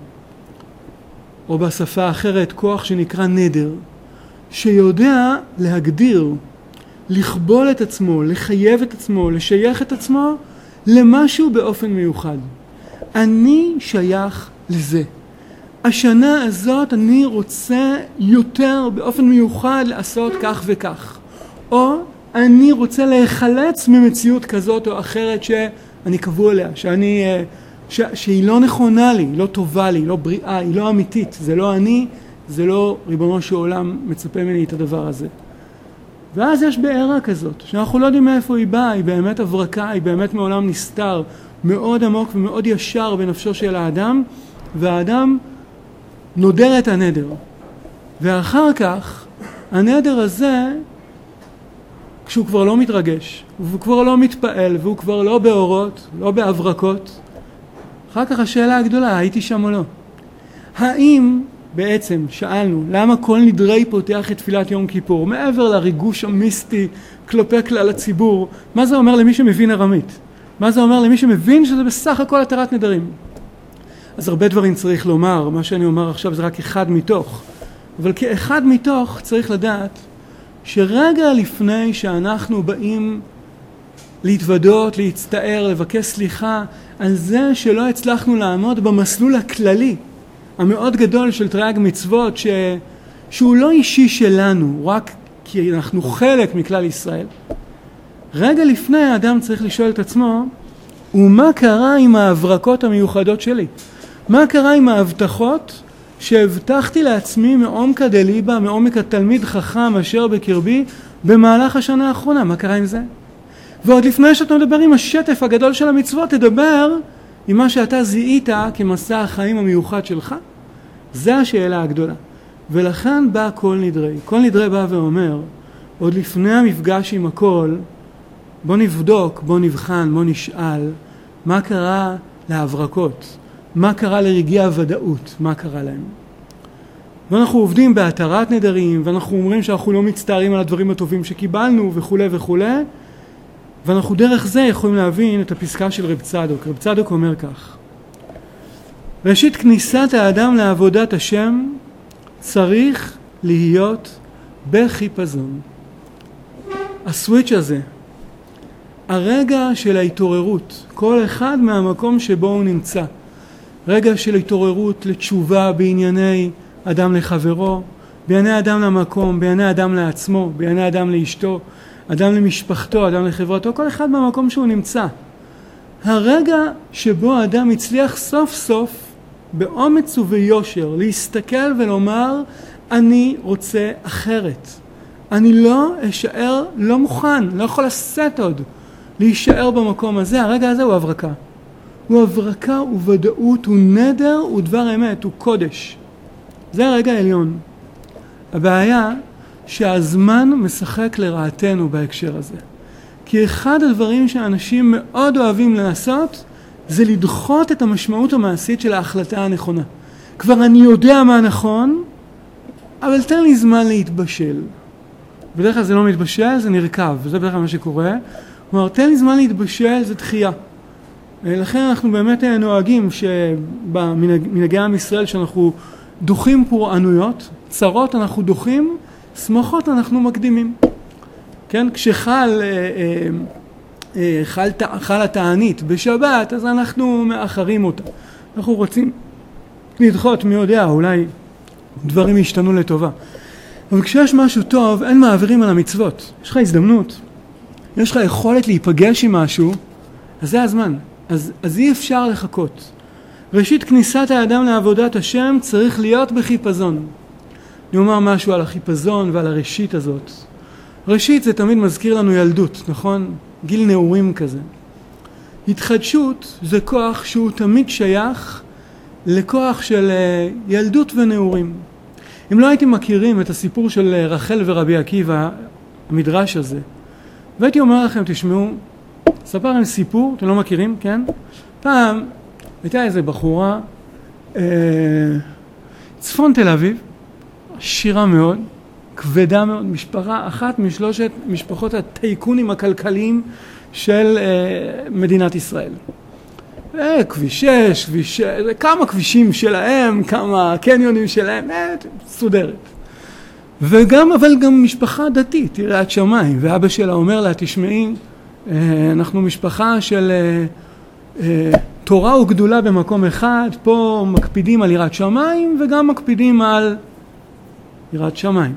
או בשפה אחרת כוח שנקרא נדר, שיודע להגדיר, לכבול את עצמו, לחייב את עצמו, לשייך את עצמו למשהו באופן מיוחד. אני שייך לזה. השנה הזאת אני רוצה יותר באופן מיוחד לעשות כך וכך. או אני רוצה להיחלץ ממציאות כזאת או אחרת שאני קבוע עליה, שאני, ש, שהיא לא נכונה לי, לא טובה לי, לא בריאה, היא לא אמיתית. זה לא אני, זה לא ריבונו של עולם מצפה ממני את הדבר הזה. ואז יש בעירה כזאת, שאנחנו לא יודעים מאיפה היא באה, היא באמת הברקה, היא באמת מעולם נסתר, מאוד עמוק ומאוד ישר בנפשו של האדם, והאדם נודר את הנדר. ואחר כך, הנדר הזה, כשהוא כבר לא מתרגש, והוא כבר לא מתפעל, והוא כבר לא באורות, לא בהברקות, אחר כך השאלה הגדולה, הייתי שם או לא? האם בעצם שאלנו, למה כל נדרי פותח את תפילת יום כיפור? מעבר לריגוש המיסטי כלפי כלל הציבור, מה זה אומר למי שמבין ארמית? מה זה אומר למי שמבין שזה בסך הכל התרת נדרים? אז הרבה דברים צריך לומר, מה שאני אומר עכשיו זה רק אחד מתוך. אבל כאחד מתוך צריך לדעת שרגע לפני שאנחנו באים להתוודות, להצטער, לבקש סליחה על זה שלא הצלחנו לעמוד במסלול הכללי, המאוד גדול של תרי"ג מצוות, ש... שהוא לא אישי שלנו, רק כי אנחנו חלק מכלל ישראל. רגע לפני האדם צריך לשאול את עצמו, ומה קרה עם ההברקות המיוחדות שלי? מה קרה עם ההבטחות שהבטחתי לעצמי מעומקא דליבא, מעומק התלמיד חכם אשר בקרבי, במהלך השנה האחרונה? מה קרה עם זה? ועוד לפני שאתה מדבר עם השטף הגדול של המצוות, תדבר עם מה שאתה זיהית כמסע החיים המיוחד שלך. זה השאלה הגדולה. ולכן בא כל נדרי. כל נדרי בא ואומר, עוד לפני המפגש עם הכל, בוא נבדוק, בוא נבחן, בוא נשאל, מה קרה להברקות? מה קרה לרגעי הוודאות? מה קרה להם? ואנחנו עובדים בהתרת נדרים, ואנחנו אומרים שאנחנו לא מצטערים על הדברים הטובים שקיבלנו וכו' וכו'. ואנחנו דרך זה יכולים להבין את הפסקה של רב צדוק. רב צדוק אומר כך: ראשית כניסת האדם לעבודת השם צריך להיות בחיפזון. הסוויץ' הזה, הרגע של ההתעוררות, כל אחד מהמקום שבו הוא נמצא, רגע של התעוררות לתשובה בענייני אדם לחברו, בענייני אדם למקום, בענייני אדם לעצמו, בענייני אדם לאשתו, אדם למשפחתו, אדם לחברתו, כל אחד במקום שהוא נמצא. הרגע שבו האדם הצליח סוף סוף באומץ וביושר להסתכל ולומר, אני רוצה אחרת. אני לא אשאר, לא מוכן, לא יכול לשאת עוד להישאר במקום הזה. הרגע הזה הוא הברקה. הוא הברקה, הוא ודאות, הוא נדר, הוא דבר אמת, הוא קודש. זה הרגע העליון. הבעיה שהזמן משחק לרעתנו בהקשר הזה. כי אחד הדברים שאנשים מאוד אוהבים לעשות, זה לדחות את המשמעות המעשית של ההחלטה הנכונה. כבר אני יודע מה נכון, אבל תן לי זמן להתבשל. בדרך כלל זה לא מתבשל, זה נרכב, וזה בדרך כלל מה שקורה. כלומר, תן לי זמן להתבשל, זה דחייה. לכן אנחנו באמת נוהגים שבמנהגי עם ישראל שאנחנו דוחים פורענויות, צרות אנחנו דוחים, שמחות אנחנו מקדימים. כן? כשחל חל, חל התענית בשבת, אז אנחנו מאחרים אותה. אנחנו רוצים לדחות, מי יודע, אולי דברים ישתנו לטובה. אבל כשיש משהו טוב, אין מעבירים על המצוות. יש לך הזדמנות, יש לך יכולת להיפגש עם משהו, אז זה הזמן. אז, אז אי אפשר לחכות. ראשית כניסת האדם לעבודת השם צריך להיות בחיפזון. אני אומר משהו על החיפזון ועל הראשית הזאת. ראשית זה תמיד מזכיר לנו ילדות, נכון? גיל נעורים כזה. התחדשות זה כוח שהוא תמיד שייך לכוח של ילדות ונעורים. אם לא הייתם מכירים את הסיפור של רחל ורבי עקיבא, המדרש הזה, והייתי אומר לכם, תשמעו, ספר עם סיפור, אתם לא מכירים, כן? פעם הייתה איזו בחורה, אה, צפון תל אביב, עשירה מאוד, כבדה מאוד, משפחה אחת משלושת משפחות הטייקונים הכלכליים של אה, מדינת ישראל. אה, כביש שש, כביש, כמה כבישים שלהם, כמה קניונים שלהם, אה, סודרת. וגם, אבל גם משפחה דתית, יראת שמיים, ואבא שלה אומר לה, תשמעי, אנחנו משפחה של תורה וגדולה במקום אחד, פה מקפידים על יראת שמיים וגם מקפידים על יראת שמיים.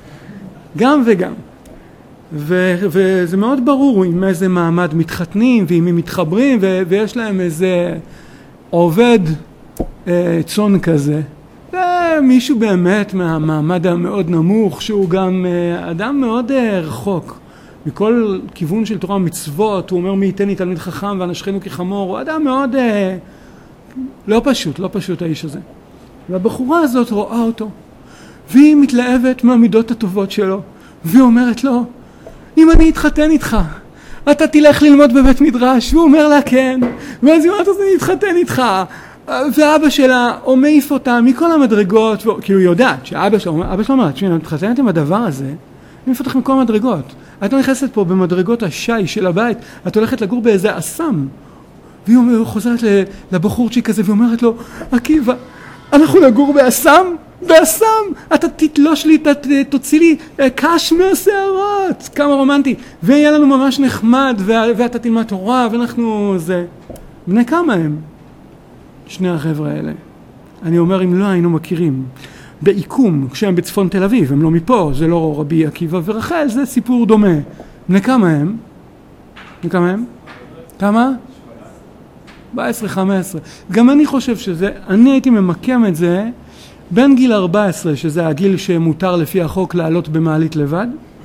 גם וגם. ו- וזה מאוד ברור עם איזה מעמד מתחתנים ועם מי מתחברים, ו- ויש להם איזה עובד אה, צון כזה. מישהו באמת מהמעמד המאוד נמוך, שהוא גם אה, אדם מאוד אה, רחוק. מכל כיוון של תורה ומצוות, הוא אומר מי ייתן לי תלמיד חכם ואנשכנו כחמור, הוא אדם מאוד אה, לא פשוט, לא פשוט האיש הזה. והבחורה הזאת רואה אותו, והיא מתלהבת מהמידות הטובות שלו, והיא אומרת לו, אם אני אתחתן איתך, אתה תלך ללמוד בבית מדרש, והוא אומר לה כן, ואז היא אומרת, אז אני אתחתן איתך, ואבא שלה מעיף אותה מכל המדרגות, ו... כאילו היא יודעת שאבא שלה, אבא שלה אומרת, שאני מתחתנת עם הדבר הזה, אני מעיף אותך מכל המדרגות, את לא נכנסת פה במדרגות השי של הבית, את הולכת לגור באיזה אסם, והיא חוזרת לבחורצ'יק הזה, ואומרת לו, עקיבא, אנחנו לגור באסם? באסם! אתה תתלוש לי, אתה תוציא לי קש מהשערות, כמה רומנטי, ויהיה לנו ממש נחמד, ואתה תלמד תורה, ואנחנו זה. בני כמה הם? שני החבר'ה האלה. אני אומר, אם לא היינו מכירים, בעיקום, כשהם בצפון תל אביב, הם לא מפה, זה לא רבי עקיבא ורחל, זה סיפור דומה. בני כמה הם? בני כמה הם? כמה? ארבע עשרה חמש עשרה. גם אני חושב שזה, אני הייתי ממקם את זה בין גיל ארבע עשרה, שזה הגיל שמותר לפי החוק לעלות במעלית לבד,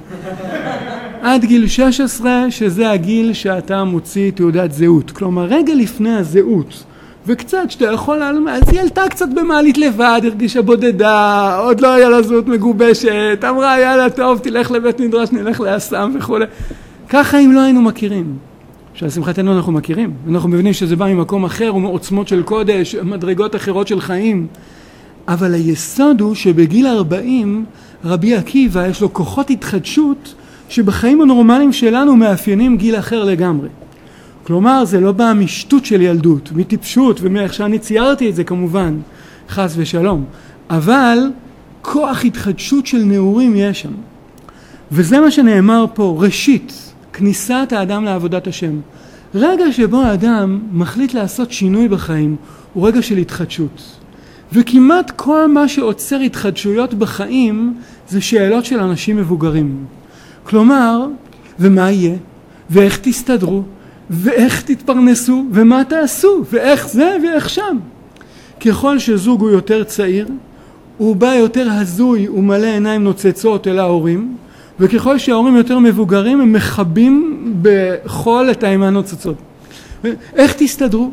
עד גיל שש עשרה, שזה הגיל שאתה מוציא תעודת זהות. כלומר, רגע לפני הזהות, וקצת שאתה יכול לעלות, אז היא עלתה קצת במעלית לבד, הרגישה בודדה, עוד לא היה לה זהות מגובשת, אמרה יאללה טוב, תלך לבית מדרש, נלך לאסם וכו'. ככה אם לא היינו מכירים. שהשמחתנו אנחנו מכירים, אנחנו מבינים שזה בא ממקום אחר ומעוצמות של קודש, מדרגות אחרות של חיים. אבל היסוד הוא שבגיל ארבעים רבי עקיבא יש לו כוחות התחדשות שבחיים הנורמליים שלנו מאפיינים גיל אחר לגמרי. כלומר זה לא בא משטות של ילדות, מטיפשות ומאיך שאני ציירתי את זה כמובן, חס ושלום. אבל כוח התחדשות של נעורים יש שם. וזה מה שנאמר פה, ראשית, כניסת האדם לעבודת השם. רגע שבו האדם מחליט לעשות שינוי בחיים הוא רגע של התחדשות. וכמעט כל מה שעוצר התחדשויות בחיים זה שאלות של אנשים מבוגרים. כלומר, ומה יהיה? ואיך תסתדרו? ואיך תתפרנסו? ומה תעשו? ואיך זה ואיך שם? ככל שזוג הוא יותר צעיר, הוא בא יותר הזוי ומלא עיניים נוצצות אל ההורים, וככל שההורים יותר מבוגרים הם מחבים בכל את העיניים הנוצצות. איך תסתדרו?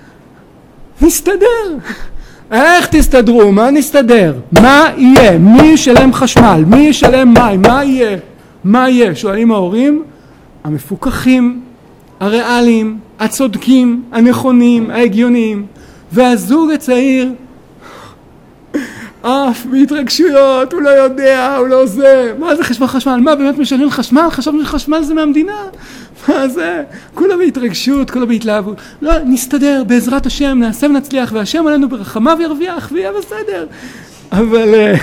נסתדר. איך תסתדרו? מה נסתדר? מה יהיה? מי ישלם חשמל? מי ישלם מים? מה יהיה? מה יהיה? שואלים ההורים, המפוקחים, הריאליים, הצודקים, הנכונים, ההגיוניים. והזוג הצעיר, אף בהתרגשויות, הוא לא יודע, הוא לא זה. מה זה חשמל חשמל? מה באמת משלמים חשמל? חשבנו שחשמל זה מהמדינה? מה זה? כולה בהתרגשות, כולה בהתלהבות. לא, נסתדר, בעזרת השם, נעשה ונצליח, והשם עלינו ברחמיו ירוויח, ויהיה בסדר. אבל,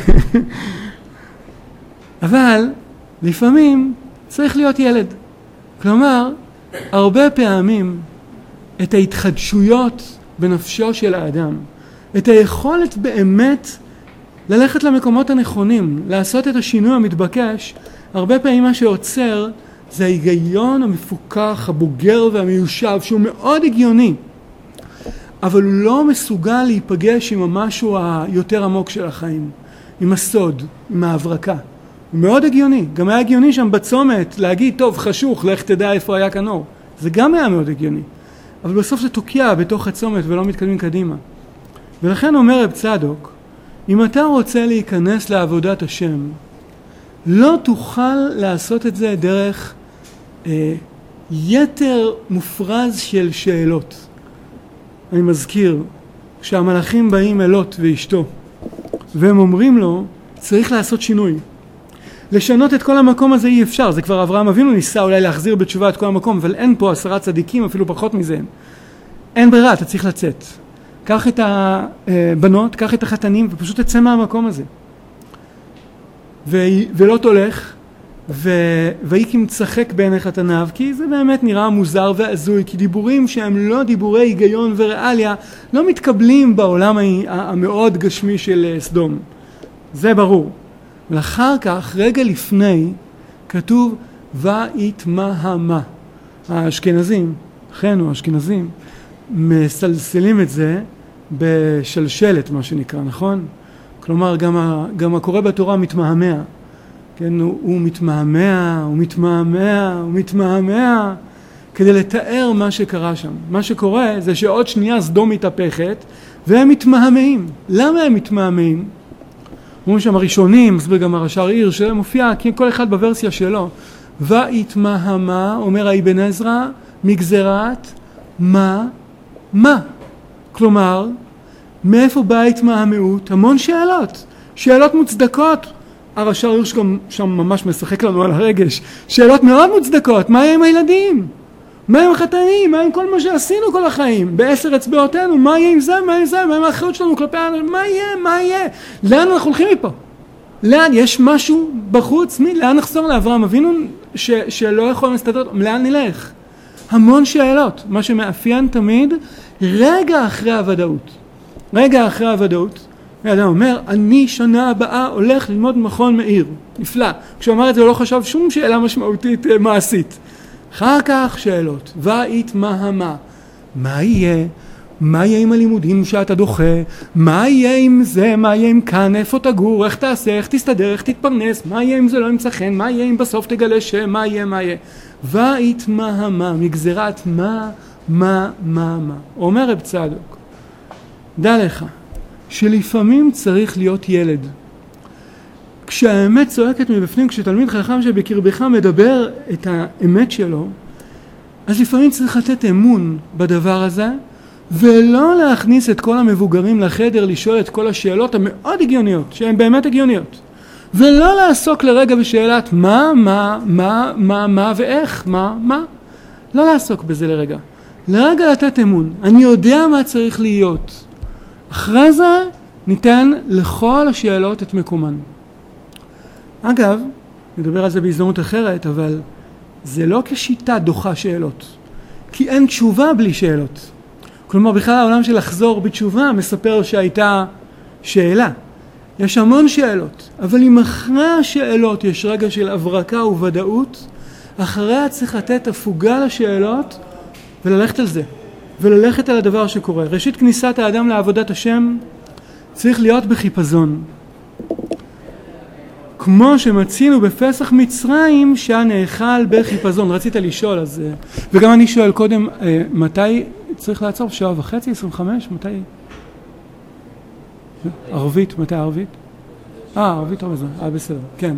אבל, לפעמים צריך להיות ילד. כלומר, הרבה פעמים את ההתחדשויות בנפשו של האדם, את היכולת באמת ללכת למקומות הנכונים, לעשות את השינוי המתבקש, הרבה פעמים מה שעוצר זה ההיגיון המפוקח, הבוגר והמיושב, שהוא מאוד הגיוני, אבל הוא לא מסוגל להיפגש עם המשהו היותר עמוק של החיים, עם הסוד, עם ההברקה. הוא מאוד הגיוני, גם היה הגיוני שם בצומת להגיד, טוב, חשוך, לך תדע איפה היה כאן אור. זה גם היה מאוד הגיוני, אבל בסוף זה תוקע בתוך הצומת ולא מתקדמים קדימה. ולכן אומר רב צדוק, אם אתה רוצה להיכנס לעבודת השם, לא תוכל לעשות את זה דרך אה, יתר מופרז של שאלות. אני מזכיר שהמלאכים באים אל לוט ואשתו, והם אומרים לו, צריך לעשות שינוי. לשנות את כל המקום הזה אי אפשר, זה כבר אברהם אבינו ניסה אולי להחזיר בתשובה את כל המקום, אבל אין פה עשרה צדיקים, אפילו פחות מזה. אין ברירה, אתה צריך לצאת. קח את הבנות, קח את החתנים, ופשוט תצא מהמקום הזה. ו... ולא תולך, ו... והיא כמצחק בעיני חתניו, כי זה באמת נראה מוזר ועזוי, כי דיבורים שהם לא דיבורי היגיון וריאליה, לא מתקבלים בעולם המאוד גשמי של סדום. זה ברור. ואחר כך, רגע לפני, כתוב, ויתמהמה. האשכנזים, אחינו האשכנזים, מסלסלים את זה בשלשלת, מה שנקרא, נכון? כלומר, גם, ה, גם הקורא בתורה מתמהמה. כן, הוא, הוא מתמהמה, הוא מתמהמה, הוא מתמהמה, כדי לתאר מה שקרה שם. מה שקורה זה שעוד שנייה סדום מתהפכת, והם מתמהמאים. למה הם מתמהמאים? אומרים שם הראשונים, מסביר גם הרש"ר עיר, שמופיע כל אחד בוורסיה שלו. ויתמהמה, אומר האבן עזרא, מגזרת מה? מה? כלומר, מאיפה באה התמהמאות? המון שאלות. שאלות מוצדקות. הרש"ר עיר שגם שם ממש משחק לנו על הרגש. שאלות מאוד מוצדקות. מה יהיה עם הילדים? מה יהיה עם החתנים? מה יהיה עם כל מה שעשינו כל החיים? בעשר אצבעותינו, מה יהיה עם זה? מה יהיה עם זה? מה יהיה עם האחריות שלנו כלפי האנשים? מה יהיה? מה יהיה? לאן אנחנו הולכים מפה? לאן? יש משהו בחוץ? מי? לאן נחזור לאברהם אבינו ש- שלא יכול להסתדר? לאן נלך? המון שאלות. מה שמאפיין תמיד רגע אחרי הוודאות. רגע אחרי הוודאות. האדם אומר, אני שנה הבאה הולך ללמוד מכון מאיר. נפלא. כשהוא אמר את זה הוא לא חשב שום שאלה משמעותית מעשית. אחר כך שאלות, ויתמהמה, מה יהיה? מה יהיה עם הלימודים שאתה דוחה? מה יהיה עם זה? מה יהיה עם כאן? איפה תגור? איך תעשה? איך תסתדר? איך תתפרנס? מה יהיה עם זה? לא ימצא חן? מה יהיה אם בסוף תגלה שם? מה יהיה? מה יהיה? ויתמהמה, מגזרת מה? מה? מה? מה? אומר רב צדוק, דע לך, שלפעמים צריך להיות ילד. כשהאמת צועקת מבפנים, כשתלמיד חכם שבקרבך מדבר את האמת שלו, אז לפעמים צריך לתת אמון בדבר הזה, ולא להכניס את כל המבוגרים לחדר לשאול את כל השאלות המאוד הגיוניות, שהן באמת הגיוניות. ולא לעסוק לרגע בשאלת מה, מה, מה, מה, מה ואיך, מה, מה. לא לעסוק בזה לרגע. לרגע לתת אמון. אני יודע מה צריך להיות. אחרי זה ניתן לכל השאלות את מקומן. אגב, נדבר על זה בהזדמנות אחרת, אבל זה לא כשיטה דוחה שאלות. כי אין תשובה בלי שאלות. כלומר, בכלל העולם של לחזור בתשובה מספר שהייתה שאלה. יש המון שאלות, אבל אם אחרי השאלות יש רגע של הברקה וודאות, אחריה צריך לתת הפוגה לשאלות וללכת על זה. וללכת על הדבר שקורה. ראשית כניסת האדם לעבודת השם צריך להיות בחיפזון. כמו שמצינו בפסח מצרים שהנאכל בחיפזון. רצית לשאול, אז... וגם אני שואל קודם, מתי צריך לעצור? שעה וחצי, עשרים וחמש? מתי? ערבית, מתי ערבית? אה, ערבית הרבה זמן. אה, בסדר, כן.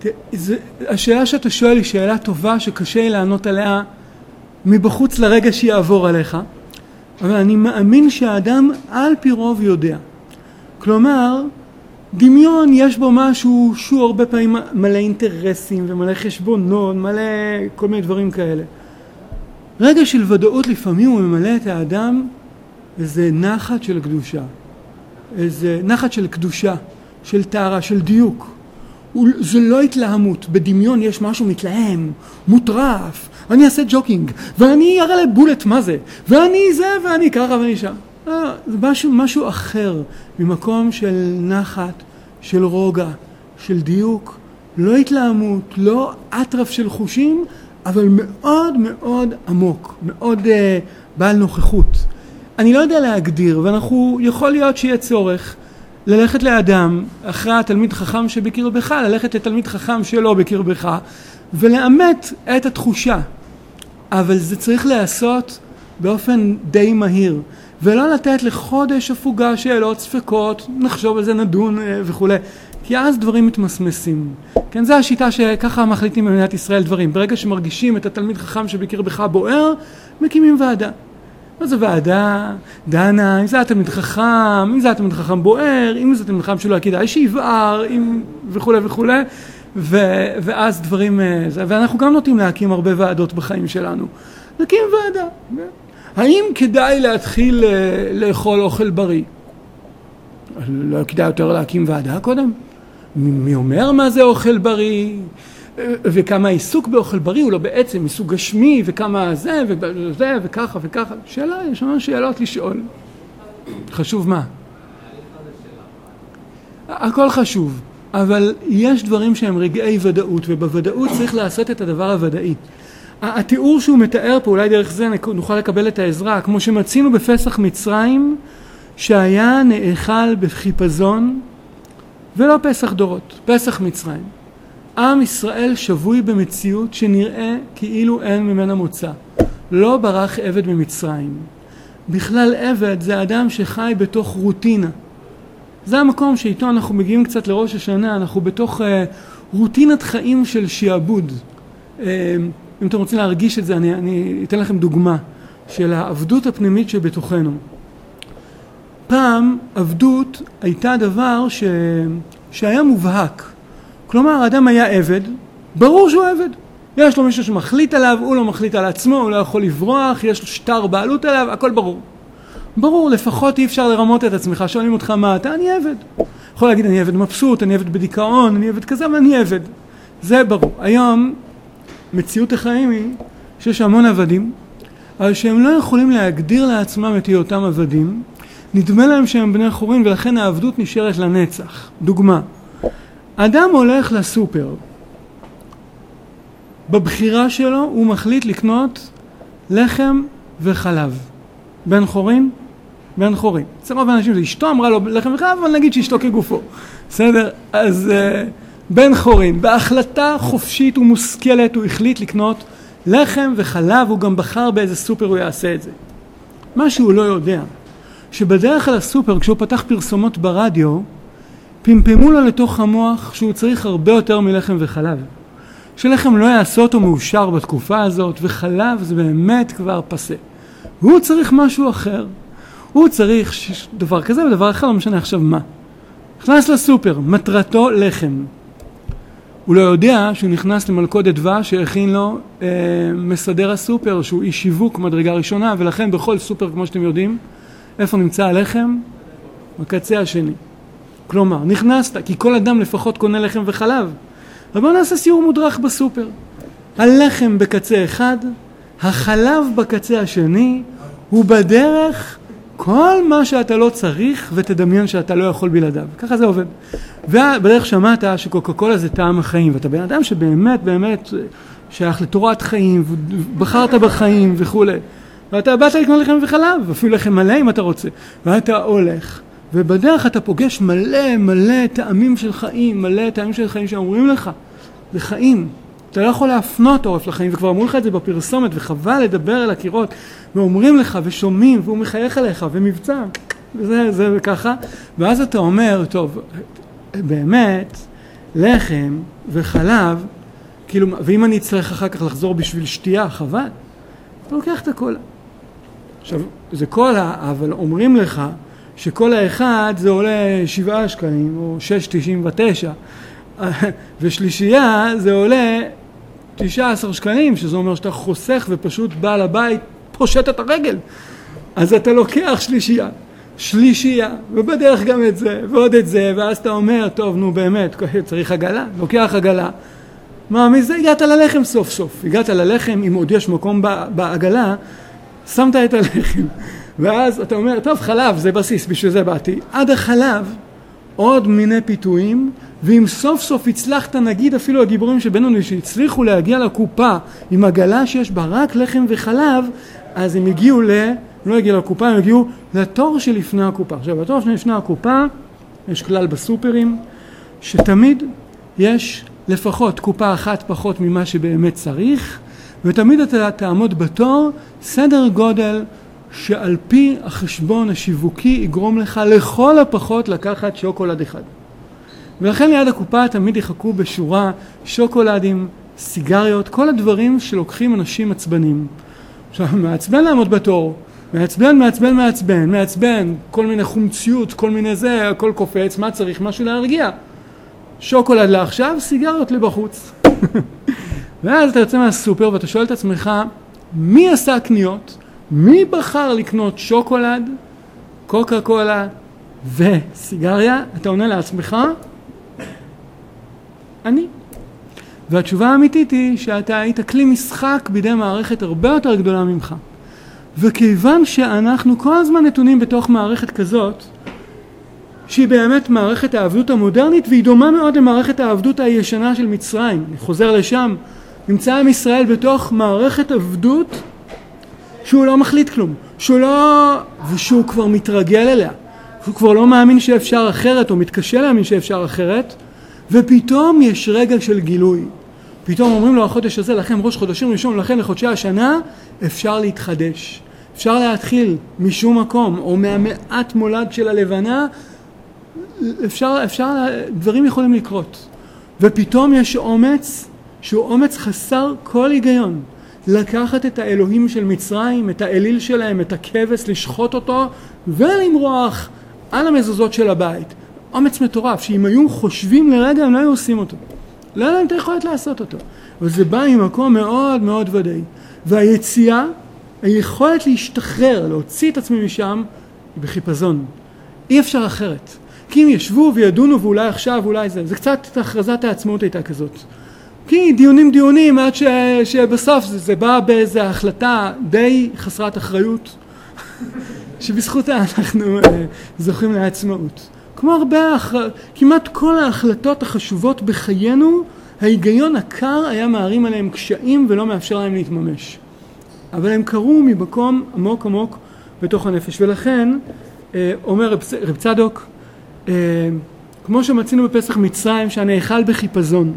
זה, השאלה שאתה שואל היא שאלה טובה שקשה לענות עליה מבחוץ לרגע שיעבור עליך, אבל אני מאמין שהאדם על פי רוב יודע. כלומר, דמיון יש בו משהו שהוא הרבה פעמים מלא אינטרסים ומלא חשבונות, מלא כל מיני דברים כאלה. רגע של ודאות לפעמים הוא ממלא את האדם איזה נחת של קדושה, איזה נחת של קדושה, של טהרה, של דיוק. זה לא התלהמות, בדמיון יש משהו מתלהם, מוטרף, אני אעשה ג'וקינג, ואני אראה לבולט מה זה, ואני זה, ואני ככה ואני שם. לא, זה משהו, משהו אחר, ממקום של נחת, של רוגע, של דיוק, לא התלהמות, לא אטרף של חושים, אבל מאוד מאוד עמוק, מאוד uh, בעל נוכחות. אני לא יודע להגדיר, ואנחנו, יכול להיות שיהיה צורך ללכת לאדם, אחרי התלמיד חכם שבקרבך, ללכת לתלמיד חכם שלא בקרבך, ולאמת את התחושה. אבל זה צריך לעשות באופן די מהיר, ולא לתת לחודש הפוגה שאלות, ספקות, נחשוב על זה, נדון וכו'. כי אז דברים מתמסמסים. כן, זו השיטה שככה מחליטים במדינת ישראל דברים. ברגע שמרגישים את התלמיד חכם שבקרבך בוער, מקימים ועדה. מה זה ועדה? דנה, אם זה התלמיד חכם, אם זה התלמיד חכם בוער, אם זה התלמיד חכם שלא כדאי שיבער, אם וכו' וכו'. ו- ואז דברים, ואנחנו גם נוטים להקים הרבה ועדות בחיים שלנו. נקים ועדה. האם כדאי להתחיל לאכול אוכל בריא? לא כדאי יותר להקים ועדה קודם? מי אומר מה זה אוכל בריא? וכמה העיסוק באוכל בריא הוא לא בעצם עיסוק גשמי, וכמה זה וזה וככה וככה. שאלה, יש לנו שאלות לשאול. חשוב מה? הכל חשוב, אבל יש דברים שהם רגעי ודאות, ובוודאות צריך לעשות את הדבר הוודאי. התיאור שהוא מתאר פה, אולי דרך זה נוכל לקבל את העזרה, כמו שמצינו בפסח מצרים, שהיה נאכל בחיפזון, ולא פסח דורות, פסח מצרים. עם ישראל שבוי במציאות שנראה כאילו אין ממנה מוצא. לא ברח עבד ממצרים. בכלל עבד זה אדם שחי בתוך רוטינה. זה המקום שאיתו אנחנו מגיעים קצת לראש השנה, אנחנו בתוך uh, רוטינת חיים של שיעבוד. Uh, אם אתם רוצים להרגיש את זה, אני, אני אתן לכם דוגמה של העבדות הפנימית שבתוכנו. פעם עבדות הייתה דבר ש... שהיה מובהק. כלומר, האדם היה עבד, ברור שהוא עבד. יש לו מישהו שמחליט עליו, הוא לא מחליט על עצמו, הוא לא יכול לברוח, יש לו שטר בעלות עליו, הכל ברור. ברור, לפחות אי אפשר לרמות את עצמך, שואלים אותך מה אתה, אני עבד. יכול להגיד, אני עבד מבסוט, אני עבד בדיכאון, אני עבד כזה, אבל אני עבד. זה ברור. היום, מציאות החיים היא שיש המון עבדים, אבל שהם לא יכולים להגדיר לעצמם את היותם עבדים, נדמה להם שהם בני חורין, ולכן העבדות נשארת לנצח. דוגמה, אדם הולך לסופר, בבחירה שלו הוא מחליט לקנות לחם וחלב. בן חורין? בן חורין. אצל רוב האנשים זה אשתו אמרה לו לחם וחלב, אבל נגיד שאשתו כגופו. בסדר? אז uh, בן חורין, בהחלטה חופשית ומושכלת הוא החליט לקנות לחם וחלב, הוא גם בחר באיזה סופר הוא יעשה את זה. מה שהוא לא יודע, שבדרך על הסופר, כשהוא פתח פרסומות ברדיו, פמפמו לו לתוך המוח שהוא צריך הרבה יותר מלחם וחלב. שלחם לא יעשה אותו מאושר בתקופה הזאת, וחלב זה באמת כבר פסה. הוא צריך משהו אחר. הוא צריך ש... דבר כזה ודבר אחר, לא משנה עכשיו מה. נכנס לסופר, מטרתו לחם. הוא לא יודע שהוא נכנס למלכודת דבש שהכין לו אה, מסדר הסופר, שהוא איש שיווק מדרגה ראשונה, ולכן בכל סופר, כמו שאתם יודעים, איפה נמצא הלחם? בקצה השני. כלומר, נכנסת, כי כל אדם לפחות קונה לחם וחלב. אבל בואו נעשה סיור מודרך בסופר. הלחם בקצה אחד, החלב בקצה השני, הוא בדרך כל מה שאתה לא צריך, ותדמיין שאתה לא יכול בלעדיו. ככה זה עובד. ובדרך שמעת שקוקה קולה זה טעם החיים, ואתה בן אדם שבאמת באמת שייך לתורת חיים, ובחרת בחיים וכו'. ואתה באת לקנות לחם וחלב, אפילו לחם מלא אם אתה רוצה. ואתה הולך, ובדרך אתה פוגש מלא מלא טעמים של חיים, מלא טעמים של חיים שאומרים לך, זה חיים. אתה לא יכול להפנות עורף לחיים, וכבר אמרו לך את זה בפרסומת, וחבל לדבר אל הקירות, ואומרים לך ושומעים, והוא מחייך עליך, ומבצע, וזה זה וככה. ואז אתה אומר, טוב, באמת, לחם וחלב, כאילו, ואם אני אצטרך אחר כך לחזור בשביל שתייה, חבל, אתה לוקח את הקולה. עכשיו, זה קולה, אבל אומרים לך שקולה אחד זה עולה שבעה שקלים, או שש תשעים ותשע, ושלישייה זה עולה תשעה עשר שקלים, שזה אומר שאתה חוסך ופשוט בא לבית, פושט את הרגל. אז אתה לוקח שלישייה, שלישייה, ובדרך גם את זה, ועוד את זה, ואז אתה אומר, טוב, נו באמת, צריך עגלה, לוקח עגלה. מה, מזה הגעת ללחם סוף סוף. הגעת ללחם, אם עוד יש מקום בעגלה, שמת את הלחם. ואז אתה אומר, טוב, חלב, זה בסיס, בשביל זה באתי. עד החלב, עוד מיני פיתויים, ואם סוף סוף הצלחת, נגיד אפילו הגיבורים שבינינו שהצליחו להגיע לקופה עם עגלה שיש בה רק לחם וחלב, אז הם הגיעו ל... לא הגיעו לקופה, הם הגיעו לתור שלפני הקופה. עכשיו, בתור שלפני הקופה, יש כלל בסופרים, שתמיד יש לפחות קופה אחת פחות ממה שבאמת צריך, ותמיד אתה תעמוד בתור סדר גודל שעל פי החשבון השיווקי יגרום לך לכל הפחות לקחת שוקולד אחד. ולכן ליד הקופה תמיד יחכו בשורה שוקולדים, סיגריות, כל הדברים שלוקחים אנשים עצבנים. עכשיו, מעצבן לעמוד בתור, מעצבן, מעצבן, מעצבן, מעצבן, כל מיני חומציות, כל מיני זה, הכל קופץ, מה צריך? משהו להרגיע. שוקולד לעכשיו, סיגריות לבחוץ. ואז אתה יוצא מהסופר ואתה שואל את עצמך, מי עשה קניות? מי בחר לקנות שוקולד, קוקה קולה וסיגריה? אתה עונה לעצמך, אני. והתשובה האמיתית היא שאתה היית כלי משחק בידי מערכת הרבה יותר גדולה ממך. וכיוון שאנחנו כל הזמן נתונים בתוך מערכת כזאת, שהיא באמת מערכת העבדות המודרנית, והיא דומה מאוד למערכת העבדות הישנה של מצרים. אני חוזר לשם, נמצא עם ישראל בתוך מערכת עבדות שהוא לא מחליט כלום, שהוא לא, ושהוא כבר מתרגל אליה, הוא כבר לא מאמין שאפשר אחרת, או מתקשה להאמין שאפשר אחרת, ופתאום יש רגע של גילוי. פתאום אומרים לו, החודש הזה לכם ראש חודשים ראשון, לכם לחודשי השנה, אפשר להתחדש. אפשר להתחיל משום מקום, או מהמעט מולד של הלבנה, אפשר, אפשר, דברים יכולים לקרות. ופתאום יש אומץ, שהוא אומץ חסר כל היגיון. לקחת את האלוהים של מצרים, את האליל שלהם, את הכבש, לשחוט אותו, ולמרוח על המזוזות של הבית. אומץ מטורף, שאם היו חושבים לרגע, הם לא היו עושים אותו. לא היה להם את היכולת לעשות אותו. אבל זה בא ממקום מאוד מאוד ודאי. והיציאה, היכולת להשתחרר, להוציא את עצמי משם, היא בחיפזון. אי אפשר אחרת. כי אם ישבו וידונו, ואולי עכשיו, אולי זה, זה קצת את הכרזת העצמאות הייתה כזאת. כי דיונים דיונים, עד ש, שבסוף זה, זה בא באיזו החלטה די חסרת אחריות, שבזכותה אנחנו uh, זוכים לעצמאות. כמו הרבה, כמעט כל ההחלטות החשובות בחיינו, ההיגיון הקר היה מערים עליהם קשיים ולא מאפשר להם להתממש. אבל הם קרו ממקום עמוק עמוק בתוך הנפש. ולכן, אומר רב, רב צדוק, כמו שמצינו בפסח מצרים, שהנאכל בחיפזון,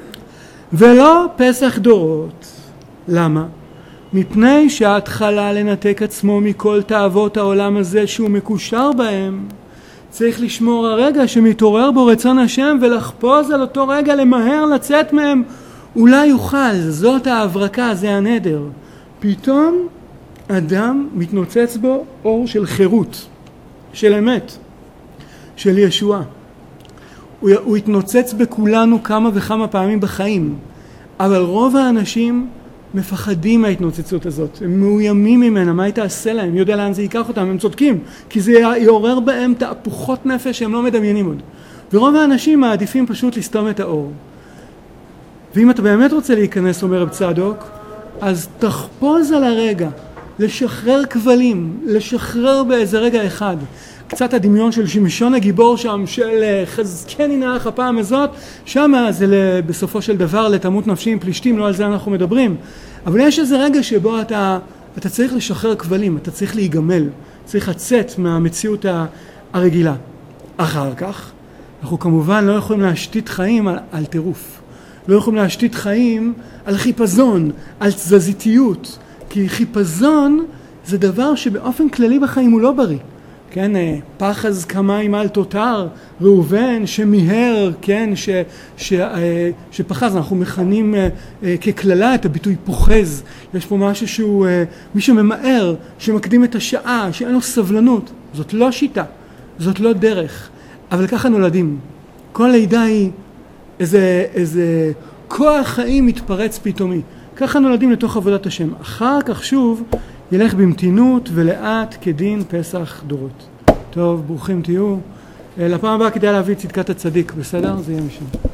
ולא פסח דורות. למה? מפני שההתחלה לנתק עצמו מכל תאוות העולם הזה שהוא מקושר בהם, צריך לשמור הרגע שמתעורר בו רצון השם ולחפוז על אותו רגע, למהר לצאת מהם, אולי יוכל, זאת ההברקה, זה הנדר. פתאום אדם מתנוצץ בו אור של חירות, של אמת, של ישועה. הוא, הוא התנוצץ בכולנו כמה וכמה פעמים בחיים, אבל רוב האנשים מפחדים מההתנוצצות הזאת, הם מאוימים ממנה, מה היא תעשה להם, יודע לאן זה ייקח אותם, הם צודקים, כי זה יעורר בהם תהפוכות נפש שהם לא מדמיינים עוד. ורוב האנשים מעדיפים פשוט לסתום את האור. ואם אתה באמת רוצה להיכנס, אומר רב צדוק, אז תחפוז על הרגע, לשחרר כבלים, לשחרר באיזה רגע אחד. קצת הדמיון של שמשון הגיבור שם, של חזקני נעך הפעם הזאת, שם זה בסופו של דבר לתמות נפשי עם פלישתים, לא על זה אנחנו מדברים. אבל יש איזה רגע שבו אתה, אתה צריך לשחרר כבלים, אתה צריך להיגמל, צריך לצאת מהמציאות הרגילה. אחר כך, אנחנו כמובן לא יכולים להשתית חיים על, על טירוף. לא יכולים להשתית חיים על חיפזון, על תזזיתיות. כי חיפזון זה דבר שבאופן כללי בחיים הוא לא בריא. כן, פחז כמים על תותר, ראובן שמיהר, כן, ש, ש, שפחז, אנחנו מכנים ככללה את הביטוי פוחז. יש פה משהו שהוא, מי שממהר, שמקדים את השעה, שאין לו סבלנות. זאת לא שיטה, זאת לא דרך, אבל ככה נולדים. כל לידה היא איזה, איזה כוח חיים מתפרץ פתאומי. ככה נולדים לתוך עבודת השם. אחר כך שוב ילך במתינות ולאט כדין פסח דורות. טוב, ברוכים תהיו. לפעם הבאה כדאי להביא צדקת הצדיק, בסדר? זה יהיה משם.